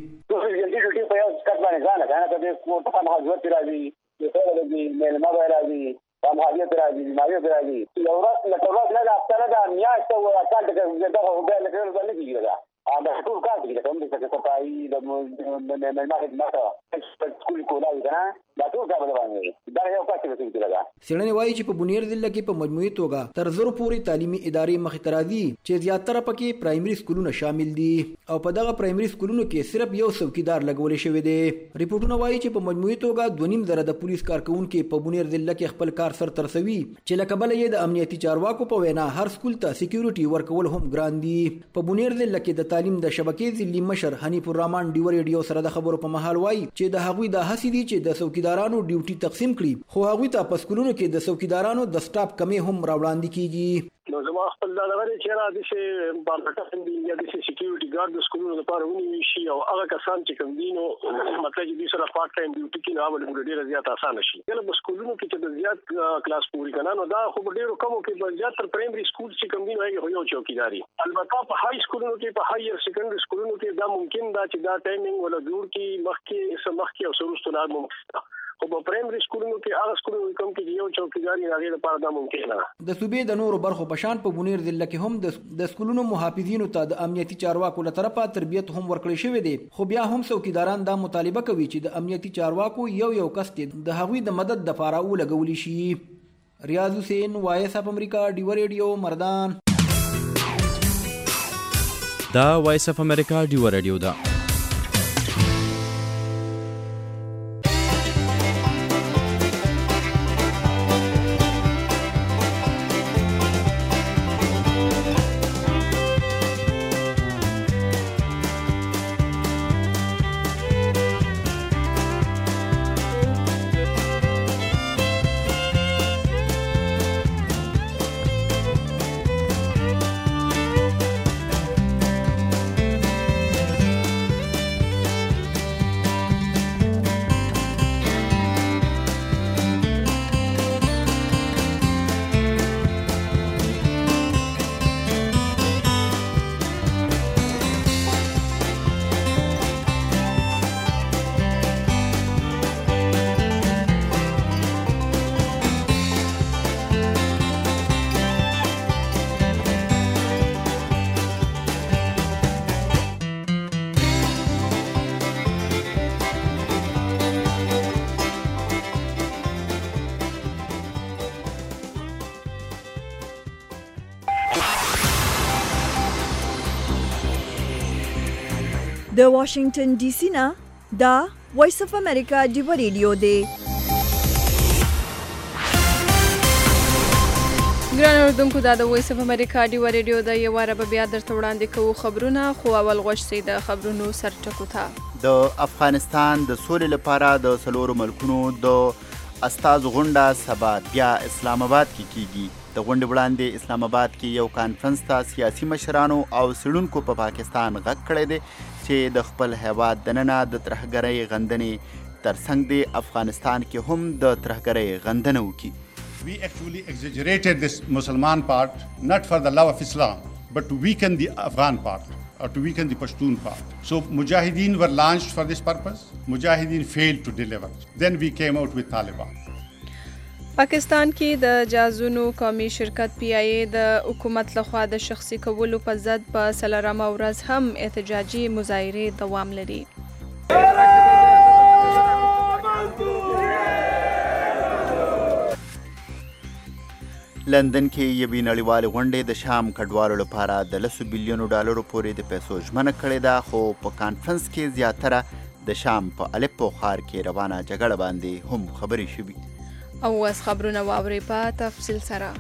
وکړي. په یو سکت باندې ځان کنه ته د کوټه په حاضر راځي د ټول د مېلمه به راځي په مالیه راځي مالیه راځي یو ورځ لکه ورځ نه د افتره د میاشت او اکاډ کې دغه هوګه لکه ورځ نه کیږي. دا ټول کار کوي کوم څه چې صفائی د مېلمه خدمت سکول کولای کنه دا ټول کار باندې دا یو کار کوي. څېړنې وایي چې په بونیر ضلع کې په مجموعي توګه تر زرو پورې تعلیمي ادارې مخې ته راځي چې زیاتره پکې پرایمري سکولونه شامل دي او په دغه پرایمري سکولونو کې صرف یو څوکیدار لګولی شوی دی. ریپورټونه وایي چې په مجموعي توګه دوه نیم زره د پولیس کارکوونکي په بونیر ضلع کې خپل کار سر ترسوي چې له کبله یې د امنیتي چارواکو په وینا هر سکول ته سکیورټي ورکول هم ګران دي. په بونیر ضلع کې د تعلیم د شبکې ضلعي مشر حنیف الرحمن ډیو رادیو سره د خبرو په مهال وایي چې د هغوی د هڅې دي چې د څوکیدارانو ډیوټي تقسیم کړي خو هغوی ته په سکولونو کې د څوکیدارانو د سټاپ کمې هم راوړاندې کیږي. نو زما خپل دا لغړی چې را د شي بارکټن دی یا د سکیورټي ګارد د سکولونو لپاره ونی شي او هغه کسان چې کوم دینو مطلب چې د سره پارت ټایم ډیوټي کې نه عمل ډیره زیات اسانه شي. کله په سکولونو کې چې د زیات کلاس پوری کنه نو دا خو ډیرو کمو کې په زیات تر پرایمري سکول چې کوم دینو هغه یو چوکیداری. البته په های سکولونو کې په هایر سیکنډري سکولونو کې دا ممکن دا چې دا ټایمینګ ولا جوړ کې مخکې سمخکې او سروستو نه ممکن خو په پرایمري سکولونو کې هغه سکولونو کوم کې یو چوکیداری هغه لپاره دا ممکن نه. د صوبې د نورو برخو په شان په بونیر ضلع کې هم د سکولونو محافظینو ته د امنیتي چارواکو له طرفه تربیت هم ورکړی شوی دی خو بیا هم څوکیداران دا مطالبه کوي چې د امنیتي چارواکو یو یو کس د هغوی د مدد لپاره ولګولی شي. ریاض حسین، وایس اف امریکا ډیو رادیو، مردان. دا وایس اف امریکا ډیو رادیو ده. د واشنگټن ډي سي نه دا وایس اف امریکا ډیو ریډیو دی. ګران اوردونکو دا د وایس اف امریکا ډیو ریډیو د یو واره به بیا درته وړاندې کوو خبرونه، خو اول غوښ سي د خبرونو سرټکو ته. د افغانستان د سولې لپاره د څلورو ملکونو د استازو غونډه سبا بیا اسلام آباد کې کیږي. د غونډې وړاندې اسلام آباد کې یو کانفرنس ته سیاسي مشرانو او څېړونکو په پاکستان غږ کړی دی چې د خپل هیواد دننه د ترهګرۍ غندنې ترڅنګ دی افغانستان کې هم د ترهګرۍ غندنه وکړي. We actually exaggerated this Musliman part, not for the love of Islam, but to weaken the Afghan part, or to weaken the Pashtun part. So Mujahideen were launched for this purpose. Mujahideen failed to deliver. Then we came out with Taliban. پاکستان کې د جازونو قومي شرکت پی آی ای د حکومت لخوا د شخصي کولو په ضد په څلورمه ورځ هم احتجاجي مظاهرې دوام لري. لندن کې یوې نړیوالې غونډې د شام کډوالو لپاره د لسو بلیونو ډالرو پورې د پیسو ژمنه کړې ده، خو په کانفرنس کې زیاتره د شام په الپو ښار کې روانه جګړه باندې هم خبرې شوي. او اوس خبرونه واورئ په تفصیل سره.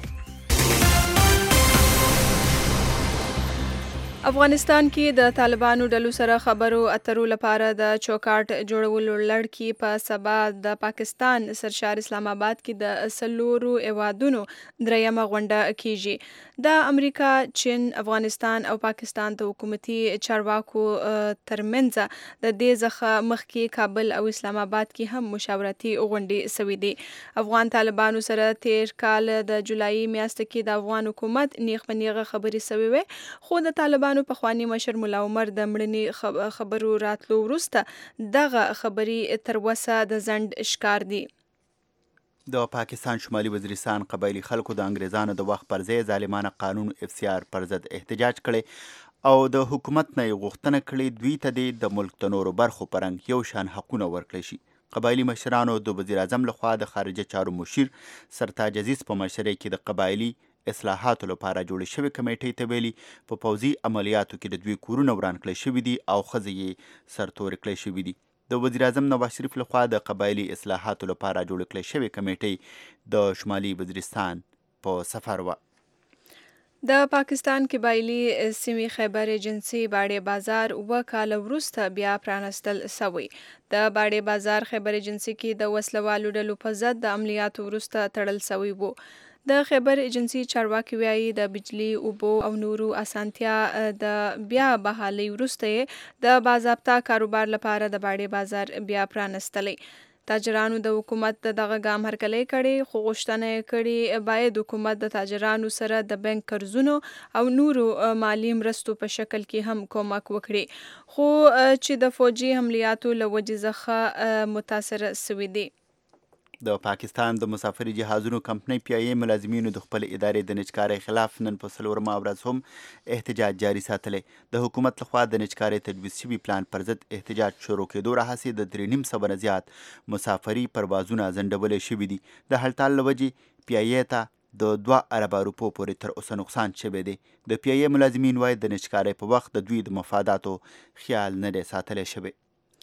افغانستان کې د طالبانو ډلو سره خبرو اترو لپاره د چوکاټ جوړولو لړ کې په سبا د پاکستان سرشار اسلام آباد کې د څلورو هیوادونو دریمه غونډه کیږي. د امریکا، چین، افغانستان او پاکستان د حکومتي چارواکو ترمنځ د دې څخه مخکې کابل او اسلام آباد کې هم مشاورتي غونډې سوي دي. افغان طالبانو سره تیر کال د جولای میاشتې کې د افغان حکومت نیغ په نیغه خبرې سوي وي، خو د طالبانو پخوانی مشر ملا عمر د مړینې خبرو راتلو وروسته دغه خبرې تر اوسه د ځنډ ښکار دي. د پاکستان شمالي وزیرستان قبایلي خلکو د انګریزانو د وخت پر ځای ظالمانه قانون اف سی آر پر ضد احتجاج کړی او د حکومت نه یې غوښتنه کړې دوی ته دې د ملک د نورو برخو په رنګ یو شان حقونه ورکړی شي. قبایلي مشرانو د وزیر اعظم لخوا د خارجه چارو مشیر سرتاج عزیز په مشرۍ کې د قبایلي اصلاحاتو لپاره جوړې شوې کمیټې ته ویلي په پوځي عملیاتو کې د دوی کورونه وران کړی شوي دي او ښځې یې سرتورې کړی شوي دي. د وزیر اعظم نواز شریف لخوا د قبایلي اصلاحاتو لپاره جوړې کړی شوې کمیټې د شمالي وزیرستان په سفر وه. د پاکستان قبایلي سیمې خیبر ایجنسي باډې بازار اوه کاله وروسته بیا پرانستل سوی. د باډې بازار خیبر ایجنسي کې د وسلوالو ډلو په ضد د عملیاتو وروسته تړل سوی وو. د خیبر ایجنسي چارواکي وایي د بجلی، اوبو او نورو اسانتیا د بیا بحالۍ وروسته د باضابطه کاروبار لپاره د باډې بازار بیا پرانستلی. تاجرانو د حکومت د دغه ګام هرکلی کړی، خو غوښتنه یې کړې باید حکومت د تاجرانو سره د بانک قرضونو او نورو مالی مرستو په شکل کې هم کومک وکړي، خو چې د فوجي عملیاتو له وجې څخه متاثر سوي دي. د پاکستان د مسافري جهازونو کمپنۍ پی آی ای ملازمینو د خپل ادارې د نجکارۍ خلاف نن په څلورمه ورځ هم احتجاج جاري ساتلی. د حکومت لخوا د نجکارۍ تجویز شوي پلان پر ضد احتجاج شروع کېدو راهیسې د درې نیم سوه نه زیات مسافري پروازونه ځنډولی شوي دي. د هړتال له وجې پی آی ای ته د دوه اربه روپو پورې تر اوسه نقصان شوی دی. د پی آی ای ملازمین وایي د نجکارۍ په وخت د دوی د مفاداتو خیال نه دی ساتلی شوی.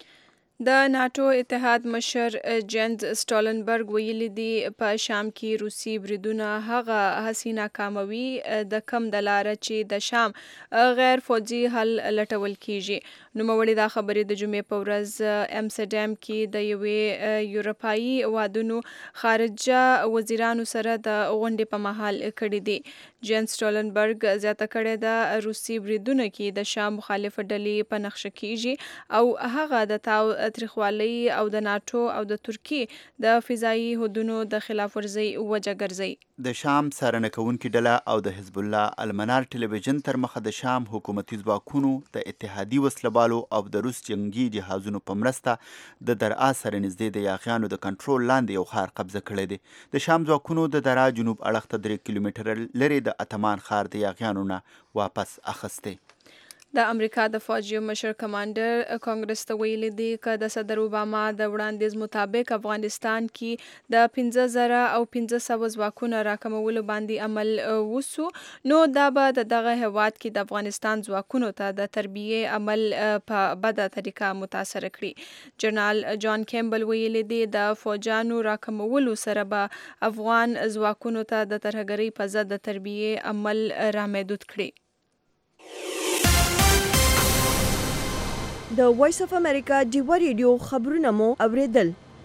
د ناټو اتحاد مشر جینز سټالنبرګ ویلي دي په شام کې روسي بریدونه هغه هسې ناکاموي د کم د لاره چې د شام غیر فوجي حل لټول کیږي. نوموړي دا خبرې د جمعې په ورځ امسټرډام کې د یوې یورپایي هیوادونو خارجه وزیرانو سره د غونډې په مهال کړې دي. جینز سټالنبرګ زیاته کړې ده روسي بریدونه کې د شام مخالف ډلې په نقشه کیږي او هغه د تاو تاریخوالۍ او د ناټو او د ترکیې د فضایي حدودو د خلاف ورزۍ وجه ګرځي. د شام څارنه کوونکې ډله او د حزب الله المنار ټلویزیون تر مخه د شام حکومتي ځواکونو د اتحادي وسلوالو او د روس جنگي جهازونو په مرسته د درعا سره نږدې د یاغیانو د کنټرول لاندې یو ښار قبضه کړی دی. د شام ځواکونو د درعا جنوب اړخ ته درې کیلومتره لرې د اتمان ښار د یاغیانو نه واپس اخیستی. د امریکا د فوجي مشر کمانډر کانګرس ته ویلي دی چې د صدر اوباما د وړاندیز مطابق افغانستان کې د پنځه زره او پنځه سوه ځواکونو راکمولو باندې عمل وسو نو دا به د دغه هیواد کې د افغانستان ځواکونو ته د تربیې عمل په بده طریقه متاثر کړي. جنرال جان کیمبل ویلي دی د فوجانو راکمولو سره به افغان ځواکونو ته د ترهګرۍ په ضد د تربیې عمل رامحدود کړي. د وایس اف امریکا ډیوا ریډیو خبرونه مو اوریدل.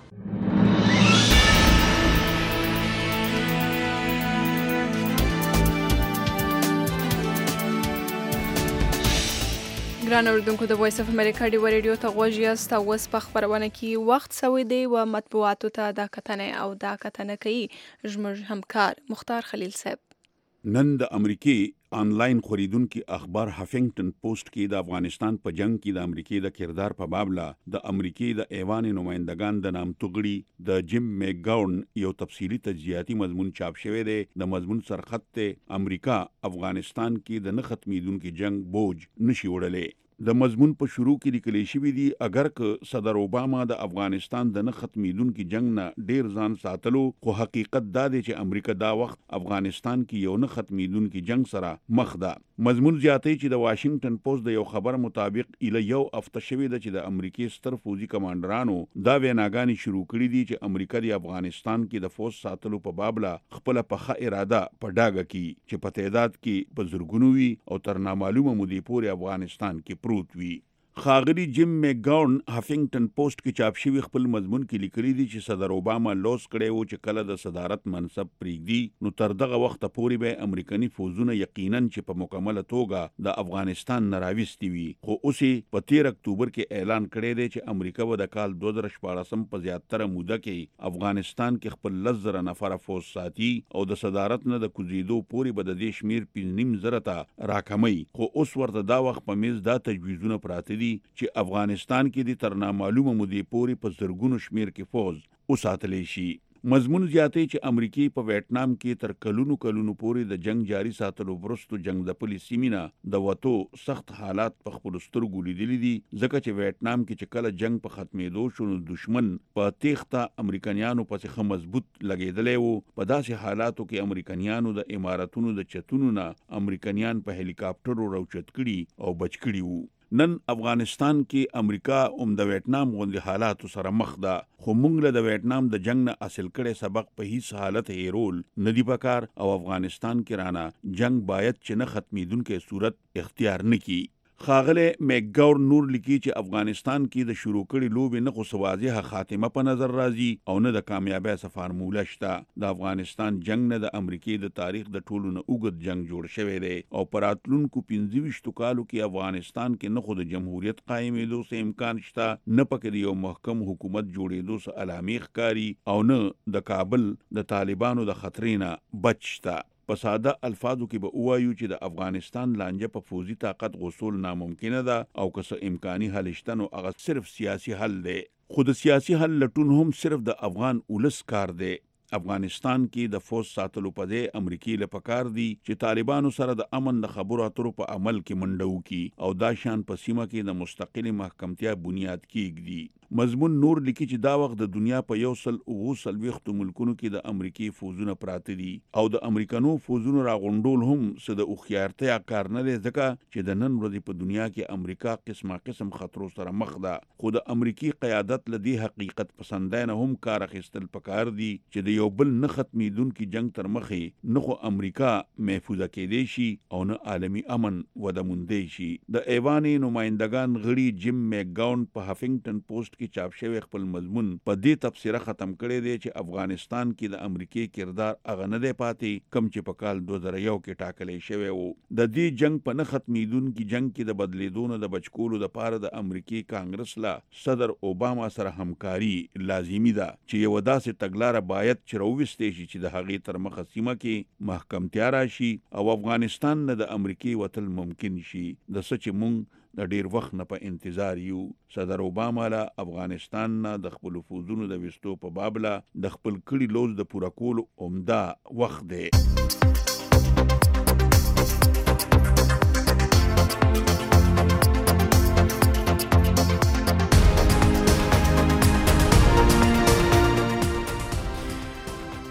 ګران اوریدونکو د وایس اف امریکا ډیوا ریډیو ته غوږ یاست او اوس په خبرونه کې وخت سوی دی و مطبوعاتو ته دا کتنه او دا کتنه کوي زموږ همکار مختار خلیل صاحب. نن د امریکای آنلاین خریدونکو اخبار هافنگټن پوسټ کې د افغانستان په جنگ کې د امریکای د کردار په باب لا د امریکای د ایوان نمائندگان د نامتو غړي د جیم میکګاون یو تفصیلی تجزیاتی مضمون چاپ شوی دی. د مضمون سرخط ته امریکا افغانستان کې د نه ختمیدونکو جنگ بوج نشي وړلې. د مضمون په شروع کې لیکل شوی دی اگر که صدر اوباما د افغانستان د نه ختمیدونکو جنگ نه ډیر ځان ساتلو خو حقیقت دا دی چې امریکا دا وخت افغانستان کې یو نه ختمیدونکو جنگ سره مخ ده. مضمون زیاتوي چې د واشنگټن پوسټ د یو خبر مطابق اله یو هفته شوی ده چې د امریکای ستر فوجي کمانډرانو دا ویناګانی شروع کړې دي چې امریکا د افغانستان کې د فوج ساتلو په باب لا خپل پخه اراده په ډاګه کې چې په تعداد کې په زرګونو وي او تر نامعلومه مودې پورې افغانستان کې پروت وي. خاغلی جیم میکګاون هافنگټن پوسټ کې چاپ شوی خپل مضمون کې لیکلي دي چې صدر اوباما لوس کړی و چې کله د صدارت منصب پریږدي نو تر دغه وخت پورې به امریکایي فوجونه یقینا چې په مکمله توګه د افغانستان نه راوستي وي. خو اوس په تیر اکتوبر کې اعلان کړی دی چې امریکا به د کال دوه زره شپاړسم په زیاتره موده کې افغانستان کې خپل لس زره نفر فوج ساتي او د صدارت نه د کوزیدو پورې به د دې شمیر پنځه نیم زره ته راکمي. خو اوس ورته دا وخت په میز دا تجویزونه پراته دي چې افغانستان کې د تر نامعلومه مودې پورې په زرګونو شمیر کې فوج وساتلی شي. مضمون زیاتوي چې امریکای په ویتنام کې تر کلونو کلونو پورې د جنگ جاری ساتلو وروسته جنگ د پولیسي مینا د وټو سخت حالات په خپل سترګو لیدلي دي ځکه چې ویتنام کې چې کله جنگ په ختمېدو شو نو دشمن په تیښته امریکایانو پسې خه مضبوط لګېدلی وو. په داسې حالاتو کې امریکایانو د اماراتونو د چتونو نه امریکایان په هلیکاپټرو راوچت کړي او بچ کړي وو. نن افغانستان کې امریکا هم د ویتنام غوندي حالاتو سره مخ ده خو موږ له د ویتنام د جنگ نه حاصل کړي سبق په هیڅ حالت هیرول ندی پکار او افغانستان کې رانه جنگ باید چې نه ختمیدونکو صورت اختیار نکړي. خاغله میکګاور نور لیکي چې افغانستان کې د شروع کړي لوبې نه خو سوازه خاتمه په نظر راځي او نه د کامیابی څخه فارموله شته. د افغانستان جنگ نه د امریکای د تاریخ د ټولو نه اوږد جنگ جوړ شوی دی او پر راتلونکو پنځه ویشت کالو کې افغانستان کې نه خو د جمهوریت قائمېدو څه امکان شته نه پکې یو محکم حکومت جوړېدو څه علامې ښکاري او نه د کابل د طالبانو د خطرې نه بچ شته. په ساده الفاظو کې به وایو چې د افغانستان لانجه په فوزي طاقت غوصول ناممکنه ده او که څه امکاني حل شته نو هغه صرف سیاسي حل دی. خو د سیاسي حل لټون هم صرف د افغان ولس کار دی. افغانستان کې د فوج ساتلو په ځای امریکای له پکار دي چې طالبانو سره د امن د خبرو اترو په عمل کې منډه وکړي او دا شان په سیمه کې د مستقلي محکمتیا بنیاد کېږدي. مضمون نور لیکي چې دا وخت د دنیا په یو سل اوه څلوېښتو ملکونو کې د امریکای فوجونه پراته دي او د امریکانو فوجونو راغونډول هم څه د هوښیارتیا کار نه دی ځکه چې د نن ورځې په دنیا کې امریکا قسمه قسم خطرو سره مخ ده. خو د امریکای قیادت له دې حقیقت پسندانه هم کار اخیستل پکار دي چې د یو بل نه ختمیدونکو جنگ تر مخې نه خو امریکا محفوظه کېدی شي او نه عالمي امن وده موندی شي. د ایوان نمائندگان غړي جیم میکګاون په هافنگټن پوسټ کې چاپ شوی خپل مضمون په دې تفسیره ختم کړی دی چې افغانستان کې د امریکای کردار هغه نه دی پاتې کم چې په کال دوه زره یو کې ټاکلې شوی وو. د دې جنگ په نه ختمیدونکو جنگ کې د بدلیدونو د بچکولو د پاره د امریکای کانګرس لا صدر اوباما سره همکاري لازمی ده چې یو داسې تګلارې باید چې راوستي شي چې د هغې تر مخه سیمه کې محکمتیا راشي او افغانستان نه د امریکای وتل ممکن شي. د سچ مونږ د ډیر وخت نه په انتظار یو. صدر اوباما له افغانستان نه د خپل فوجونو د وستو په باب له د خپل کړي لوز د پوره کولو عمده وخت دی.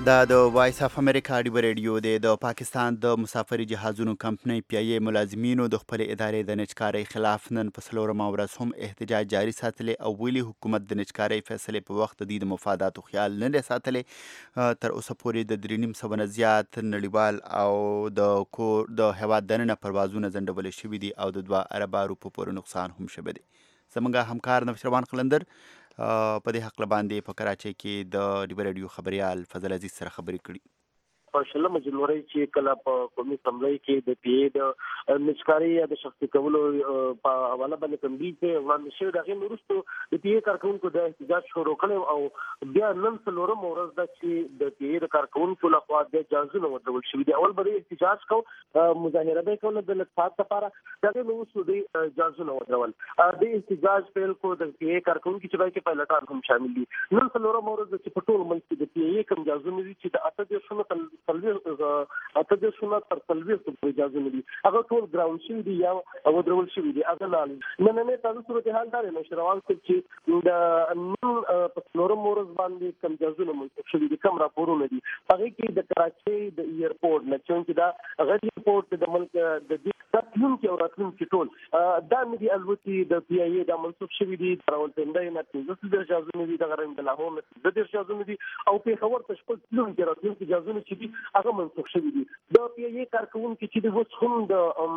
دا د وایس اف امریکا ډیو رادیو دی. د پاکستان د مسافري جهازونو کمپنۍ پی ای ملازمینو د خپل ادارې د نچکارۍ خلاف نن په څلورمه ورځ هم احتجاج جاري ساتلی او ویلي حکومت د نچکارۍ فیصلې په وخت د دوی د مفاداتو خیال نه دی ساتلی. تر اوسه پورې د درې نیم سوه نه زیات نړیوال او د کور د هیواد دننه پروازونه ځنډولی شوي دي او د دوه اربه روپو پورې نقصان هم شوی دی. زموږ همکار نوشروان قلندر په دې حق باندې په کراچۍ کې د ډیو رادیو خبريال فضل عزیز سره خبرې کړي. په شلمه جنوري چې کله په قومي اسمبلی کې د پی ای د نشکاري یا د شخصي کولو په حواله باندې تنبیه ته وړاندې شوی. د هغې وروسته د پی ای کارکوونکو د احتجاج شروع کړی او بیا نن څلورمه ورځ ده چې د پی ای د کارکوونکو لخوا بیا جازونه ودرول شوي دي. اول به دوی احتجاج کو مظاهره به یې کوله د لږ ساعت لپاره، د هغې نه وروسته دوی جازونه ودرول. د احتجاج پیل کو د پی ای کارکوونکي چې پکې پایلټان هم شامل دي. نن څلورمه ورځ ده چې په ټول ملک کې د پی ای کوم جازونه دي چې د اته دېرشو اته دېرشو تر څلوېښتو پورې اجازه دي، هغه ټول ګراوند شوي دي یا ودرول شوي دي. هغه نننۍ تازه صورتحال دا دی نوشروان صاحب چې د نن په څلورمه ورځ باندې کوم جازونه منسوخ شوي دي، کوم راپورونه دي، هغې کې د کراچۍ د ایرپورټ نه چونکې دا هغه ایرپورټ د ملک د دې راتلونکي او راتلونکي ټول دا نه دي الوتې د پی ای دا منسوخ شوي دي. د راولپنډۍ نه پنځه څلوېښت جازونه دي، دغه رنګ د لاهور نه پنځه دېرش جازونه دي او پېښور ته شپږ تلونکي راتلونکي جازونه چې دي هغه منسوخ شوي دي. د پی ای کارکوونکي چې د اوس هم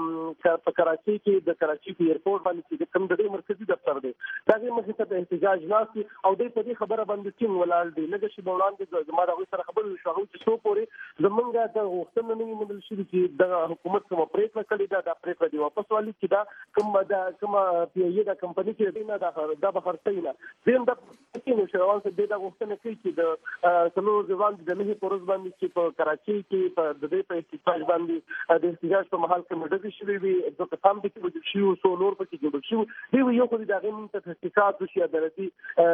د په کراچۍ کې د کراچۍ په ایرپورټ باندې چې کوم د دې مرکزي دفتر دی د هغې مخې ته د احتجاج ناست دي او دوی په دې خبره باندې ټینګ ولاړ دي. لږه شېبه وړاندې زما د هغوی سره خبرې وشوې، هغوی چې څو پورې زمونږ د غوښتنه نه وي منل شوي چې دغه حکومت کومه پرېکړه کړې ده دا پرېکړه دې واپس والي چې دا کومه د کومه پی ای دا کمپنۍ چې دی نه دا به خرڅوي نه. دویم دا کې نوشروان صاحب دی دا غوښتنه کوي چې د څلور ورځې وړاندې د نهې په ورځ باندې چې په کراچۍ کې په د دې په احتجاج باندې د احتجاج په مهال کې ډزې شوې وي، دوه کسان پکې وژل شوي، څو نور پکې جوړ شوي. دوی وایي یو خو د هغې موږ ته تحقیقات وشي، عدالتي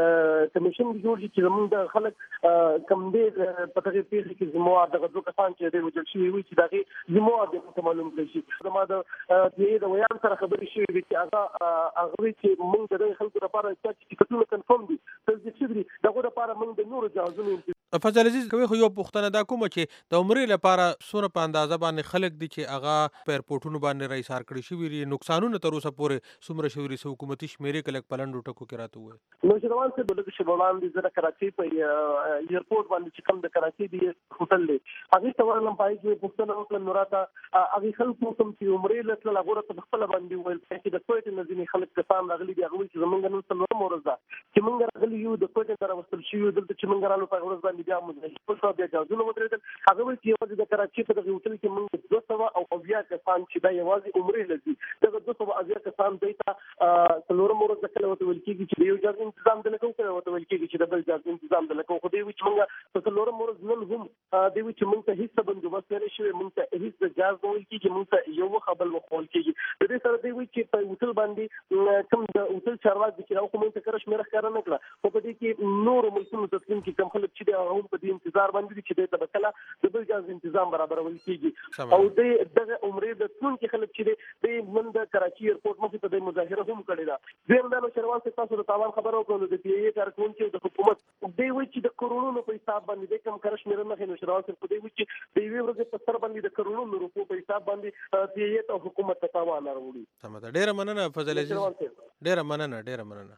کمیشن جوړ شي چې زموږ د خلک کوم دی په دغې پېښې کې ذمهوار دغه دوه کسان چې دی وژل شوي وي چې د هغې ذمهوار دی ورته معلوم کړی شي. زما د پی ای د ویان سره خبرې شوې وي چې هغه هغه وایي چې موږ د دغې خلکو لپاره چا چې ټکټونه کنفرم دي تصدیق شوي دي د هغو لپاره موږ د نورو جهازونو فضل عزیز کوي. خو یو پوښتنه دا کومه چې د عمرې لپاره څومره په اندازه باندې خلک دي چې هغه په ایرپورټونو باندې راایسار کړي شوي دي، نقصانونه تر اوسه پورې څومره شوي دي؟ حکومتي شمېرې که لږ په لنډو ټکو کې راته ووایي. نوشروان صاحب لږ شېبه وړاندې زه د کراچۍ په ایرپورټ باندې چې کوم د کراچۍ د هوټل دی هغې ته ورغلم، په هغې کې پوښتنه وکړم نو راته هغې خلکو کوم چې عمرې له تلل هغو راته په خپله باندې وویل چې د کویټې نه ځینې خلک کسان راغلي دي، هغه وایي چې زموږ نن څلورمه ورځ ده چې موږ راغلي یو د کویټې نه راوستل شوي یو، دلته چې موږ رالو په هغه ورځ باندې بیا مظاهرې بیا جازونه ودرېدل. هغه وایي چې یوازې د کراچۍ په دغه هوټل کې موږ دوه سوه او اویا کسان چې دا یوازې عمرې له ځي، دغه دوه سوه اویا کسان دوی ته څلورمه ورځ کله ورته ویل کېږي چې د یو جاز انتظام دله کوو، کله ورته ویل کېږي چې د بل جاز انتظام دله کوو. خو دوی وایي چې موږ په څلورمه ورځ نن هم دوی وایي چې موږ ته هېڅ بندوبست نه دی شوی، موږ ته هېڅ د جاز نه ویل کېږي، موږ ته یو وخت بل وخت ویل کېږي. د دې سره دوی وایي چې په هوټل باندې کوم د هوټل چارواکي دي چې هغه خو موږ ته کره شمېره ښکاره نه کړه، خو په دې کې نورو ملکونو ته تلونکي کوم خلک چې دي هغه هم په دې انتظار باندې دي چې دوی ته به کله د بل جاز انتظام برابرول کېږي. او د دغه عمرې د تلونکي خلک چې دی دوی نن د کراچۍ ایرپورټ مخې ته د مظاهره هم کړې ده. دویم دا نوشروان صاحب تاسو د تاوان خبره وکړو د پی ای کارکوونکي او د حکومت دوی وایي چې د کروڑونو په حساب باندې دی کوم کره شمېره نه ښیي نوشروان صاحب، خو دوی وایي چې د یوې ورځې په سر باندې د کروڑونو روپو په حساب باندې پی ای ته حکومت ته تاوان راوړي. سمه ده، ډېره مننه فضل عزیز، ډېره مننه ډېره مننه.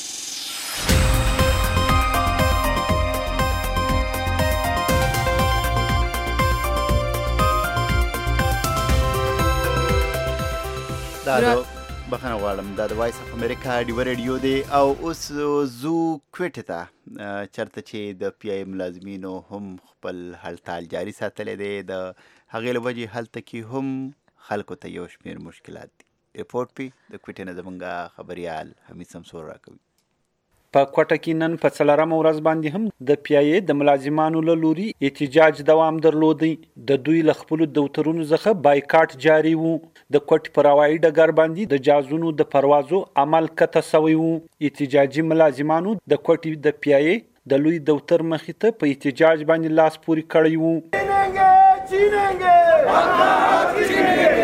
دا د بخښنه غواړم دا د وایس اف امریکا ډیو رادیو دی او اوس زو کویټې ته چېرته چې د پی ای ملازمینو هم خپل هړتال جاري ساتلی دی. د هغې له وجې هلته کې هم خلکو ته یو شمېر مشکلات دي. ریپورټ پې د کویټې نه زموږ خبریال حمید سمسور راکوي. په کوټه کې نن په څلورمه ورځ باندې هم د پی ای د ملازمانو له لوري احتجاج دوام درلودی. د دوی له خپلو دفترونو څخه بایکاټ جاري وو. د کوټې پر هوایي ډګر باندې د جازونو د پروازو عمل قطع سوی وو. احتجاجي ملازمانو د کوټې د پی ای د لوی دفتر مخې ته په احتجاج باندې لاس پورې کړی وو.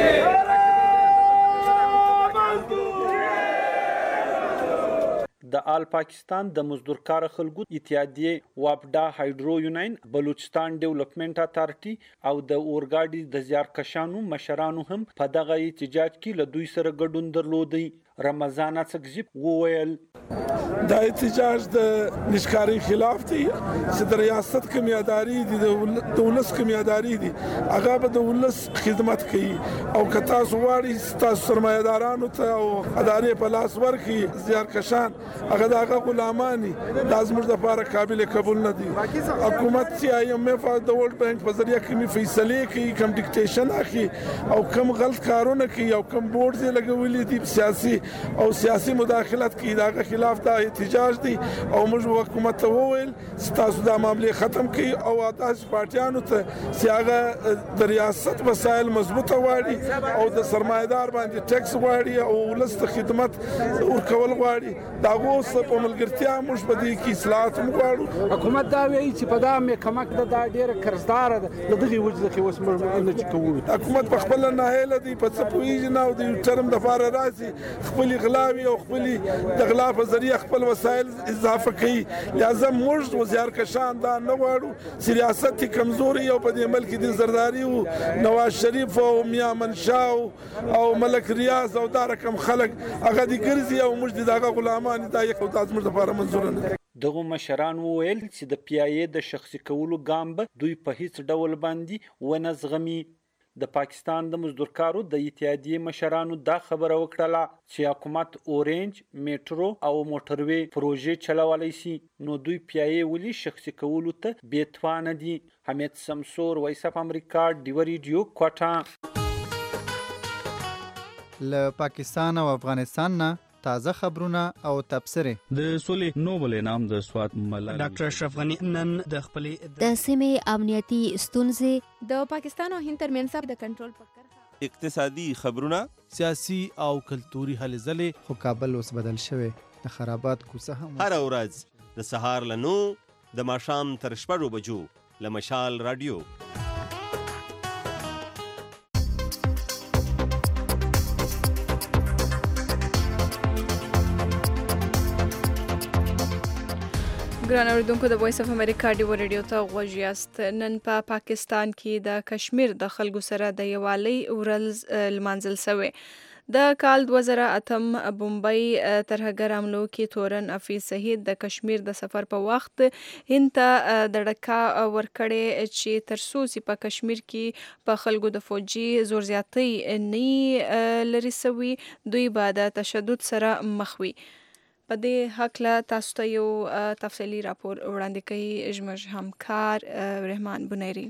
د آل پاکستان د مزدورکار خلکو اتحادیې وابډا هایډرو یونین بلوچستان ډیولپمنٹ اتارټي او د اورګاډي د زیارکشانو مشرانو هم په دغه احتجاج کې له دوی سره ګډون درلودی. رمضان اڅکزی وویل دا احتجاج د نشکاری خلاف دی چې د ریاست کمیاداری دي د ولس کمیاداری دي هغه به د ولس خدمت کوي او که تاسو غواړئ تاسو سرمایه‌دارانو ته او ادارې په لاس ورکړي زیارکشان هغه د هغه غلامان دي دا زموږ لپاره قابل قبول نه دي. حکومت چې آی ایم ایف او د ورلد بانک په ذریعہ کومې فیصلې کوي کوم ډیکټیشن اخلي او کوم غلط کارونه کوي او کوم بورډ یې لګولي دي سیاسي او سیاسي مداخلت کوي دا خلاف دا احتجاج دی او موږ حکومت ته وویل تاسو دا معاملې ختم کړئ او تاسو پارټیانو ته چې هغه د ریاست وسایل مضبوطه غواړي او د سرمایدار باندې ټیکس غواړي او ولس ته خدمت ورکول غواړي دا اوس په ملګرتیا موږ په دې کې اصلاحات غواړو. حکومت دا وایي چې په دا مې کمک د دا ډیره قرضدار ده د دغه وجه کې اوس موږ نه کوو. حکومت په خپل نه هله دی په څه پوهیږي نه او د ټرم د فار راځي خپل غلاوي او خپل د غلا په ذریعہ خپل وسایل اضافه کوي. لہذا موږ وزیرکشان دا نه غواړو چې ریاست کمزوري او په دې ملک د زرداری او نواز شریف او میا منشاه او ملک ریاض او دا رقم خلک هغه دي ګرځي او موږ دغه غلامان دا یو تاسو موږ لپاره منظور نه. دغه مشران وویل چې د پی ای ای د شخصي کولو ګام به دوی په هیڅ ډول باندې ونه زغمي. د پاکستان د مزدورکارو د اتحادیې مشرانو دا خبره وکړه چې حکومت اورنج میټرو او موټروي پروژې چلولای شي نو دوی پی ای ای ولې شخصي کولو ته بې توانه دي. حمید سمسور وایس اف امریکا ډیو ریډیو کوټا. له پاکستان او افغانستان نه تازه خبرونه او تبصرې. د سولې نوبل انعام د سوات ملالۍ ډاکټر اشرف غنی نن د خپلې د سیمې امنیتي ستونزې د پاکستان او هند ترمنځ د کنټرول په کرښه اقتصادي خبرونه سیاسي او کلتوري هلې ځلې. خو کابل اوس بدل شوی د خرابات کوڅه هم هر ورځ د سهار له نو د ماښام تر شپږو بجو له مشال رادیو. ګران اوریدونکو د وایس اف امریکا ډیو ریډیو ته غوږ یاست. نن په پا پاکستان کې د کشمیر د خلکو سره د یووالي ورځ لمانځل شوې. د کال دوه زره اتم بمبئی ترهګر حملو کې تورن افیز شهید د کشمیر د سفر په وخت هند ته د ډکا ورکړې چې تر څو چې په کشمیر کې په خلکو د فوجي زور زیاتی نه لري سوي دوی به د تشدد سره مخ وي. په دې حقله تاسو ته یو تفصیلي راپور وړاندې کوي زموږ همکار رحمان بنيري.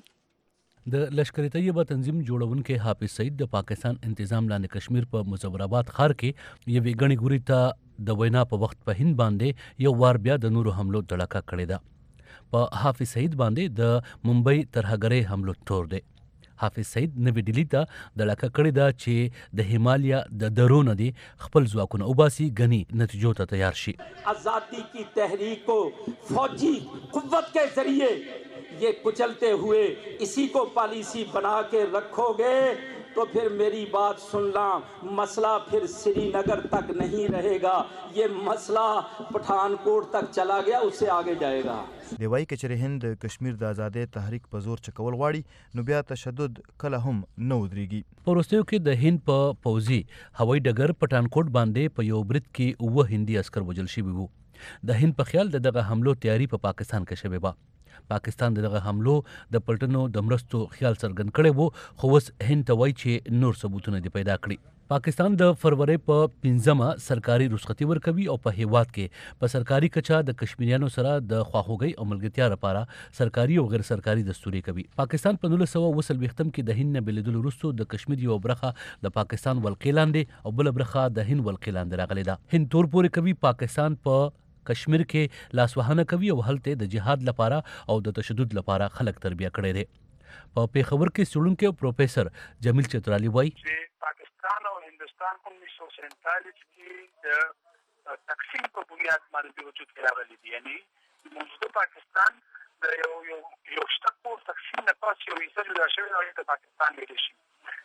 د لشکري طیبه تنظیم جوړونکي حافظ سعید د پاکستان انتظام لاندې کشمیر په مظفرآباد ښار کې یوې ګڼې ګوري ته د وینا په وخت په هند باندې یو وار بیا د نورو حملو دړکه کړې ده. په حافظ سعید باندې د ممبئی ترهګرۍ حملو تور دی. حافظ سعید نوی ډیلی ته د لکه کړی دا چې د هیمالیا د درونه دی خپل ځواکونه وباسي غني نتیجو ته تیار شي. आजादी की तहरीक को फौजी कुव्वत के जरिए ये कुचलते हुए इसी को पॉलिसी बना के रखोगे तो फिर मेरी बात सुनना मसला फिर श्रीनगर तक नहीं रहेगा ये मसला पठानकोट तक चला गया उससे आगे जाएगा. دی وایي که چېرې هند د کشمیر د ازادۍ تحریک په زور چکول غواړي نو بیا تشدد کله هم نه ودرېږي. په وروستیو کې د هند په پوځي هوایي ډګر پټانکوټ باندې په یو برید کې اووه هندي عسکر وژل شوي وو. د هند په خیال د دغه حملو تیاری په پا پاکستان کې شوې وه. پاکستان د دغه حملو د پلټنو د مرستو خیال څرګند کړی وو خو اوس هند ته وایي چې نور ثبوتونه دې پیدا کړي. پاکستان د فروری په پنځمه سرکاري رخصتي ورکوي او په هیواد کې په سرکاري کچا د کشمیریانو سره د خواخوږۍ او ملګرتیا لپاره سرکاري او غیر سرکاري دستوري کوي. پاکستان په نولس سوه اوه څلوېښتم کې د هند نه بېلېدلو وروسته د کشمیر یوه برخه د پاکستان ولقې لاندې او بله برخه د هند ولقې لاندې راغلې ده. هند تور پورې کوي پاکستان په کشمیر کې لاسوهنه کوي او هلته د جهاد لپاره او د تشدد لپاره خلک تربیه کړي دي. په پیښور کې څېړونکی پروفیسر جمیل چترالي وایي پاکستان او هندوستان په انیس سو سینتالیس کې د تقسیم په بنیاد باندې وجود کې راغلي دي. یعنی موجوده پاکستان د یو یو یو شتکو تقسیم نه پاس یو حصہ جدا شوی او د پاکستان ویل شي.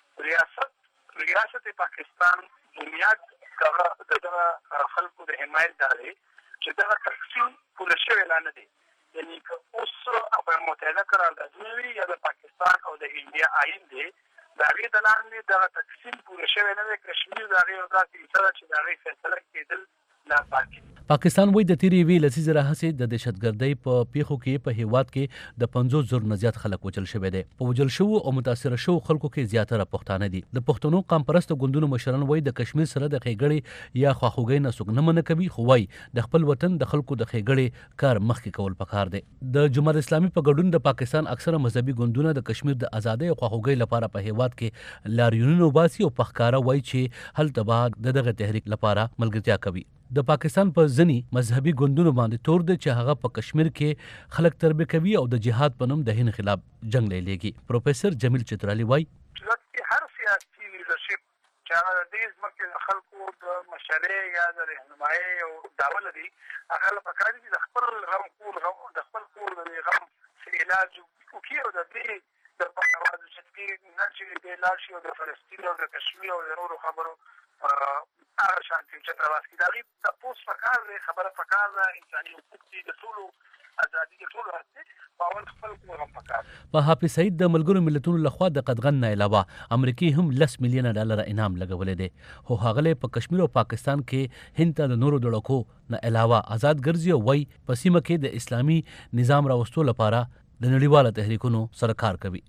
ریاست ریاست پاکستان بنیاد دغه دغه خلکو د حمایت داري چې چې دغه تقسیم پوره شوی لا نه دی. یعنی که اوس افغان متحده قراردادونه وي یا د پاکستان او د انډیا آئین دی، د هغې د لاندې دغه تقسیم پوره شوی نه دی. کشمیر د هغې یو داسې حصه ده چې د هغې فیصله کېدل لا باقي. پاکستان وایي د تیرې یوې لسیزې راهیسې د دهشتګردۍ په پیښو کې په هیواد کې د پنځوس زرو نه زیات خلک وژل شوي دي. په وژل شوو او متاثره شوو خلکو کې زیاتره پښتانه دي. د پښتنو قام پرسته ګوندونو مشران وایي د کشمیر سره د ښېګړې یا خواخوږۍ نه څوک نه منع کوي، خو وایي د خپل وطن د خلکو د ښېګړې کار مخکې کول پکار دی. د جمهوریت اسلامي په ګډون د پاکستان اکثره مذهبي ګوندونه د کشمیر د ازادۍ او خواخوږۍ لپاره په هیواد کې لاریونونه وباسي او په ښکاره وایي چې هلته به د دغه تحریک لپاره ملګرتیا کوي. د پاکستان په ځینی مذهبي ګوندونو باندې تور دی چې هغه په کشمیر کې خلک تربیه کوي او د جهاد په نوم د هند خلاف جنگ لیږي. پروفیسر جمیل چترالی وایي هر سیاسي لیدرشپ چې هغه د دې ځمکې د خلکو د مشرۍ یا د رهنمایۍ او دعوه لري، هغه له پکار دي د خپل غم کور د خپل کور د غم علاج وکړي او د دې د پښتو چې نه چې د لاړ شي او د فلسطین او د کشمیر او د نورو خبرو هغه شانتي چې ترواز کې دا غي تاسو فکر لري خبره فکر ده انساني حقوق دي د ټولو ازادي د ټولو هڅه په اول خپل کوم فکر. په حافظ سعید د ملګرو ملتونو لخوا د قدغن نه علاوه امریکای هم لس میلیونه ډالر انعام لګولې دي، خو هغه په کشمیر او پاکستان کې هند ته د نورو دړکو نه علاوه آزاد ګرځي او وای په سیمه کې د اسلامي نظام راوستو لپاره د نړیوالو تحریکونو سره کار کوي.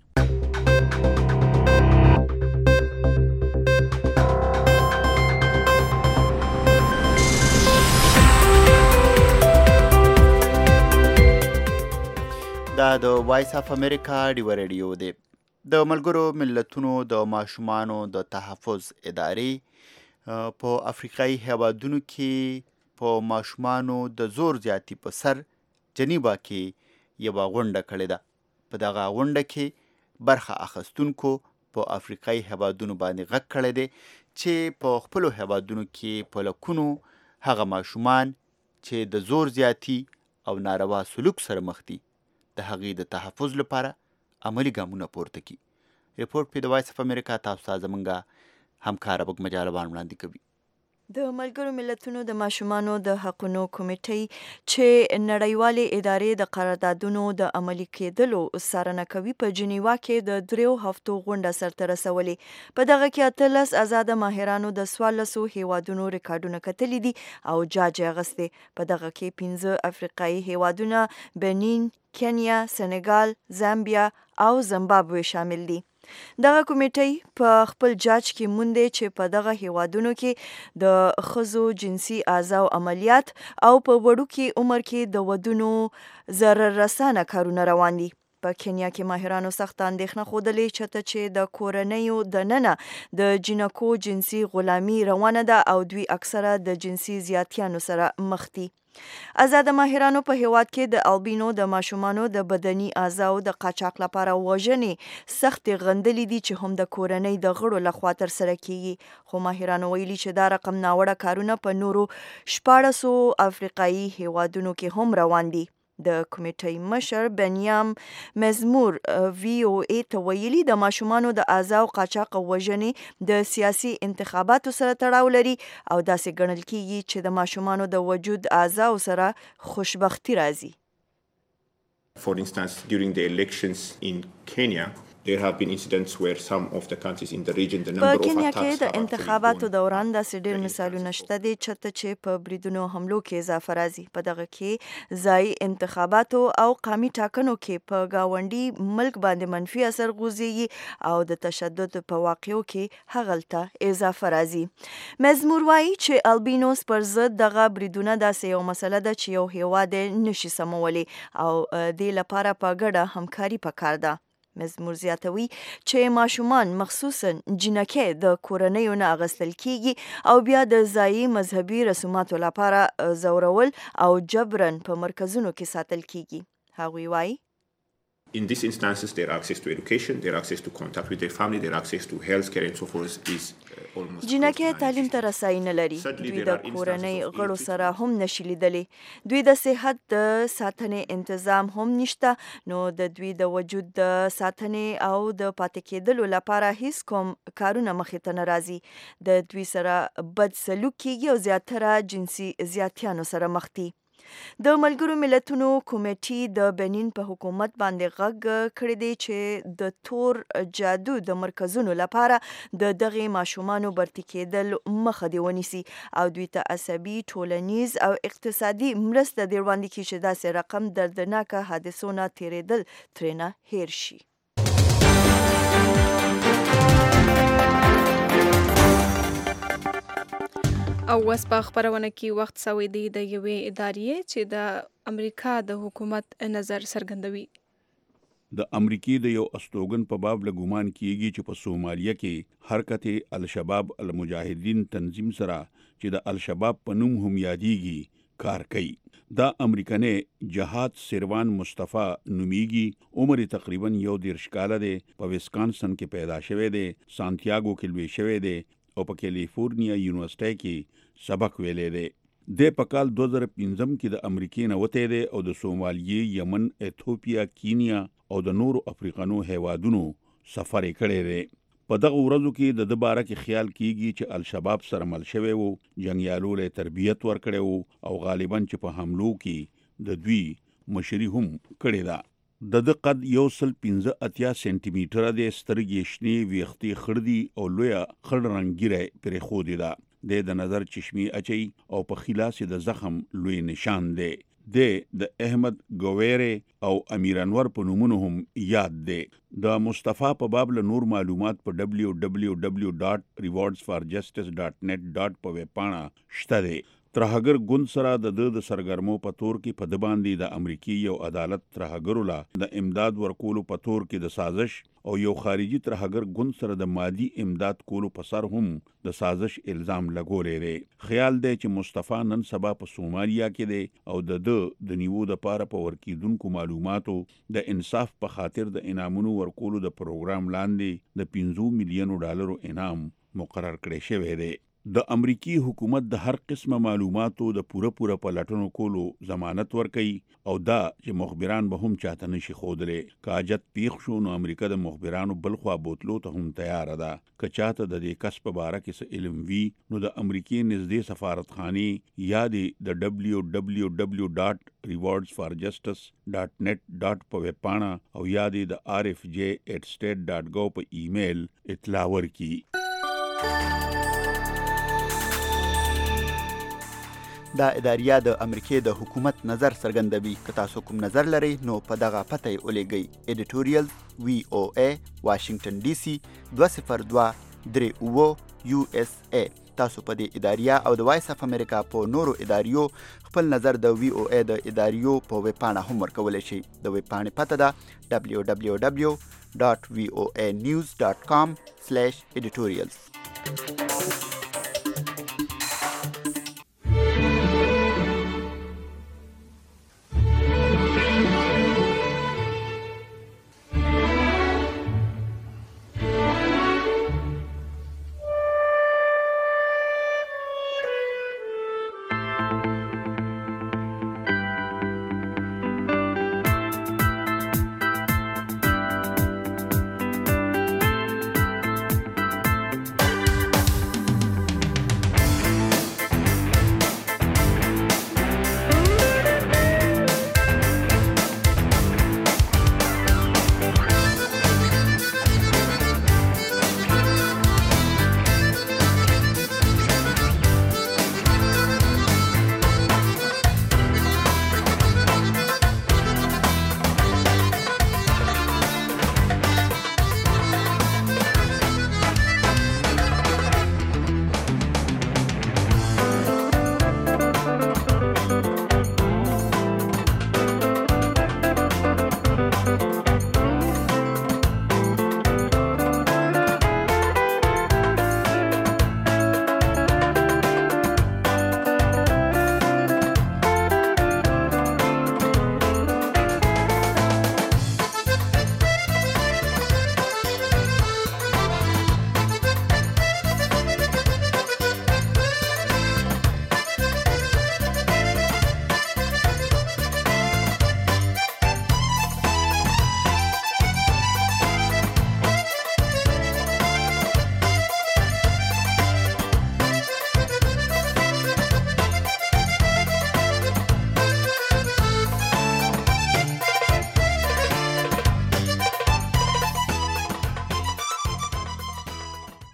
دا د وایس اف امریکا ډیو ریډیو دی. د ملګرو ملتونو د ماشومانو د تحفظ ادارې په افریقایي هیوادونو کې په ماشومانو د زور زیاتی په سر جنیبا کې یوه غونډه کړې ده. په دغه غونډه کې برخه اخیستونکو په افریقایي هیوادونو باندې غږ کړی دی چې په خپلو هیوادونو کې په لکونو هغه ماشومان چې د زور زیاتی او ناروا سلوک سره مخ دي د هغې د تحفظ لپاره عملي ګامونه پورته کړي. ریپورټ په د وایس اف امریکا تاسو ته زموږ همکاره بګمجالبان وړاندې کوي. د ملګرو ملتونو د ماشومانو د حقونو کمیټې چې نړیوالې ادارې د قراردادونو د عملي کېدلو څارنه کوي په جنیوا کې د دریو هفتو غونډه سرته رسولې. په دغه کې اتلس آزاده ماهرانو د څوارلسو هیوادونو ریکارډونه کتلي دي او جاج یې اخیستی. په دغه کې پنځه افریقایي هیوادونه بنین، کینیا، سنګال، زامبیا او زیمبابوې شامل دي. دغه کمیټې په خپل جاج کې موندي چې په دغه هیوادونو کې د ښځو جنسي اعضاء عملیات او په وړوکي عمر کې د ودونو ضرر رسانه کارونه روان دي. په کینیا کې ماهرانو سخت اندېښنه ښودلې چې د کورنیو دننه د جنکو جنسي غلامي روانه ده او دوی اکثره د جنسي زیاتیانو سره مخ دي. آزاده ماهرانو په هیواد کې د البینو د ماشومانو د بدني اعضاو د قاچاق لپاره وژنې سخت غندلې دي چې هم د کورنۍ د غړو لخوا تر سره کیږي. خو ماهرانو ویلي چې دا رقم ناوړه کارونه په نورو شپاړسو افریقایي هیوادونو کې هم روان دي. د کمیټې مشر بنیام مزمور وی او ای ته ویلي د ماشومانو د اعضاو قاچاق او وژنې د سیاسي انتخاباتو سره تړاو لري او داسې ګڼل کیږي چې د ماشومانو د وجود اعضاو سره خوشبختی راځي. For instance, during the elections in Kenya, there have been incidents where some of the countries in the region, the number of attacks have په کینیا کې د انتخاباتو دوران داسې ډېر مثالونه شته دي چېرته چې په بریدونو حملو کې اضافه راځي. په دغه کې ځایي انتخاباتو او قومي ټاکنو کې په ګاونډي ملک باندې منفي اثر غورځېږي او د تشدد په واقعو کې هغلته اضافه راځي. مزمور وایي چې البینوس پر ضد دغه بریدونه داسې یو مسله ده چې یو هیواد نشي سمولی او دې لپاره په ګډه همکاري پکار ده. مزمور زیاتوي چې ماشومان مخصوصا جنکې د کورنیو نه اغستل کیږي او بیا د ځایي مذهبي رسوماتو لپاره زورول او جبرن په مرکزونو کې ساتل کیږي. هغوی وایي In these instances, their access to education, their access to contact with their family, their access to healthcare and so forth is uh, almost جنکې تعلیم ته رسایي نه لري. دوی د کورنۍ غړو سره هم نشي لیدلی. دوی د صحت د ساتنې انتظام هم نشته، نو د دوی د وجود د ساتنې او د پاتې کېدلو لپاره هیڅ کوم کارونه مخې ته نه راځي. د دوی سره بد سلوک کیږي او زیاتره جنسي زیاتیانو سره مخ دي. د ملګرو ملتونو کمیټې د بنین په حکومت باندې غږ کړی دی چې د تور جادو د مرکزونو لپاره د دغه ماشومانو برتی کېدل مخه دی ونیسي او دوی ته عصبي، ټولنیز او اقتصادي مرسته دی وړاندې کړي چې داسې رقم دردناکه حادثو نه تیریدل ترېنه هیر شي. او اوس په خپرونه کې وخت سوی دی د یوې ادارې چې د امریکا د حکومت نظر څرګندوي. د امریکای د یو استوګن په باب له ګومان کیږي چې په سومالیه کې حرکت الشباب المجاهدین تنظیم سره چې د الشباب په نوم هم یادېږي کار کوي. دا امریکنی جهاد سروان مصطفی نومیږي. عمر تقریبا یو دېرش کاله دی. په ویسکانسن کې پیدا شوی دی. سانتیاګو کې لوی شوی دی او په کیلیفورنیا یونیورسيټي کې سبق ویلې دی. د په کال دوه زره پنځم کې د امریکای نه وته دی او د سومالیې، یمن، ایتھوپیا، کینیا او د نورو افریقانو هیوادونو سفر کړی دی. په دغه ورځو کې د دباره کې خیال کیږي چې الشباب سره مل شوی وو، جنگیالو له تربیت ورکړی وو او غالبا چې په حملو کې د دوی مشري هم کړې ده. د د قد یو سل پنځه اتیا سنټي میټره د سترګې شنې ویختي خړدي او لویه خړ رنګیره پرې خودي ده. د د نظر چشمي اچي او په خلاص د زخم لوی نشان دی. د د احمد ګویره او امیر انور په نومونو هم یاد دی. د مصطفی په باب له نور معلومات په دبلیو دبلیو دبلیو ډاټ ریوارډز فار جسټس ډاټ نیټ ډاټ په ویب پاڼه شته دی. ترهګر ګوند سره د د سرګرمو په تور کې په د باندې د امریکای یو عدالت ترهګرو لا د امداد ورکولو په تور کې د سازش او یو خارجي ترهګر ګوند سره د مادي امداد کولو په سر هم د سازش الزام لګولې دی. خیال دی چې مصطفی نن سبا په سومالیا کې دی او د د د نیوو د پاره په ورکیدونکو معلوماتو د انصاف په خاطر د انعامونو ورکولو د پروګرام لاندې د پنځه میلیونو ډالرو انعام مقرر کړی شوی دی. د امریکای حکومت د هر قسمه معلوماتو د پوره پوره پلټنو کولو ضمانت ورکړي او دا چې مخبران به هم چاته نشي خودلې. کاجت پیښ شو نو امریکا د مخبرانو بلخوا بوتلو ته هم تیار ده. که چاته د دې کس په باره کې څه علم وي نو د امریکای نږدې سفارتخانې یا د دبلیو دبلیو دبلیو ډاټ ریوارډز فار جسټس ډاټ نیټ ډاټ په ویب پاڼه او یا د آر اف جے ایٹ سټیټ ډاټ ګو په ایمیل اطلاع ورکړي. دا اداریه د امریکای د حکومت نظر څرګندوي. که تاسو کوم نظر لرئ نو په دغه پته یې ولېږئ. ایډیټوریال وی او ای واشنگټن ډي سي دوه صفر دوه درې اوه یو اس ای. تاسو په دې اداریه او د وایس اف امریکا په نورو اداریو خپل نظر د وی او ای د اداریو په ویب پاڼه هم ورکولی شئ. د ویب پاڼې پته ده دبلیو دبلیو دبلیو ډاټ وی او ای نیوز ډاټ کام سلیش ایډیټوریالز.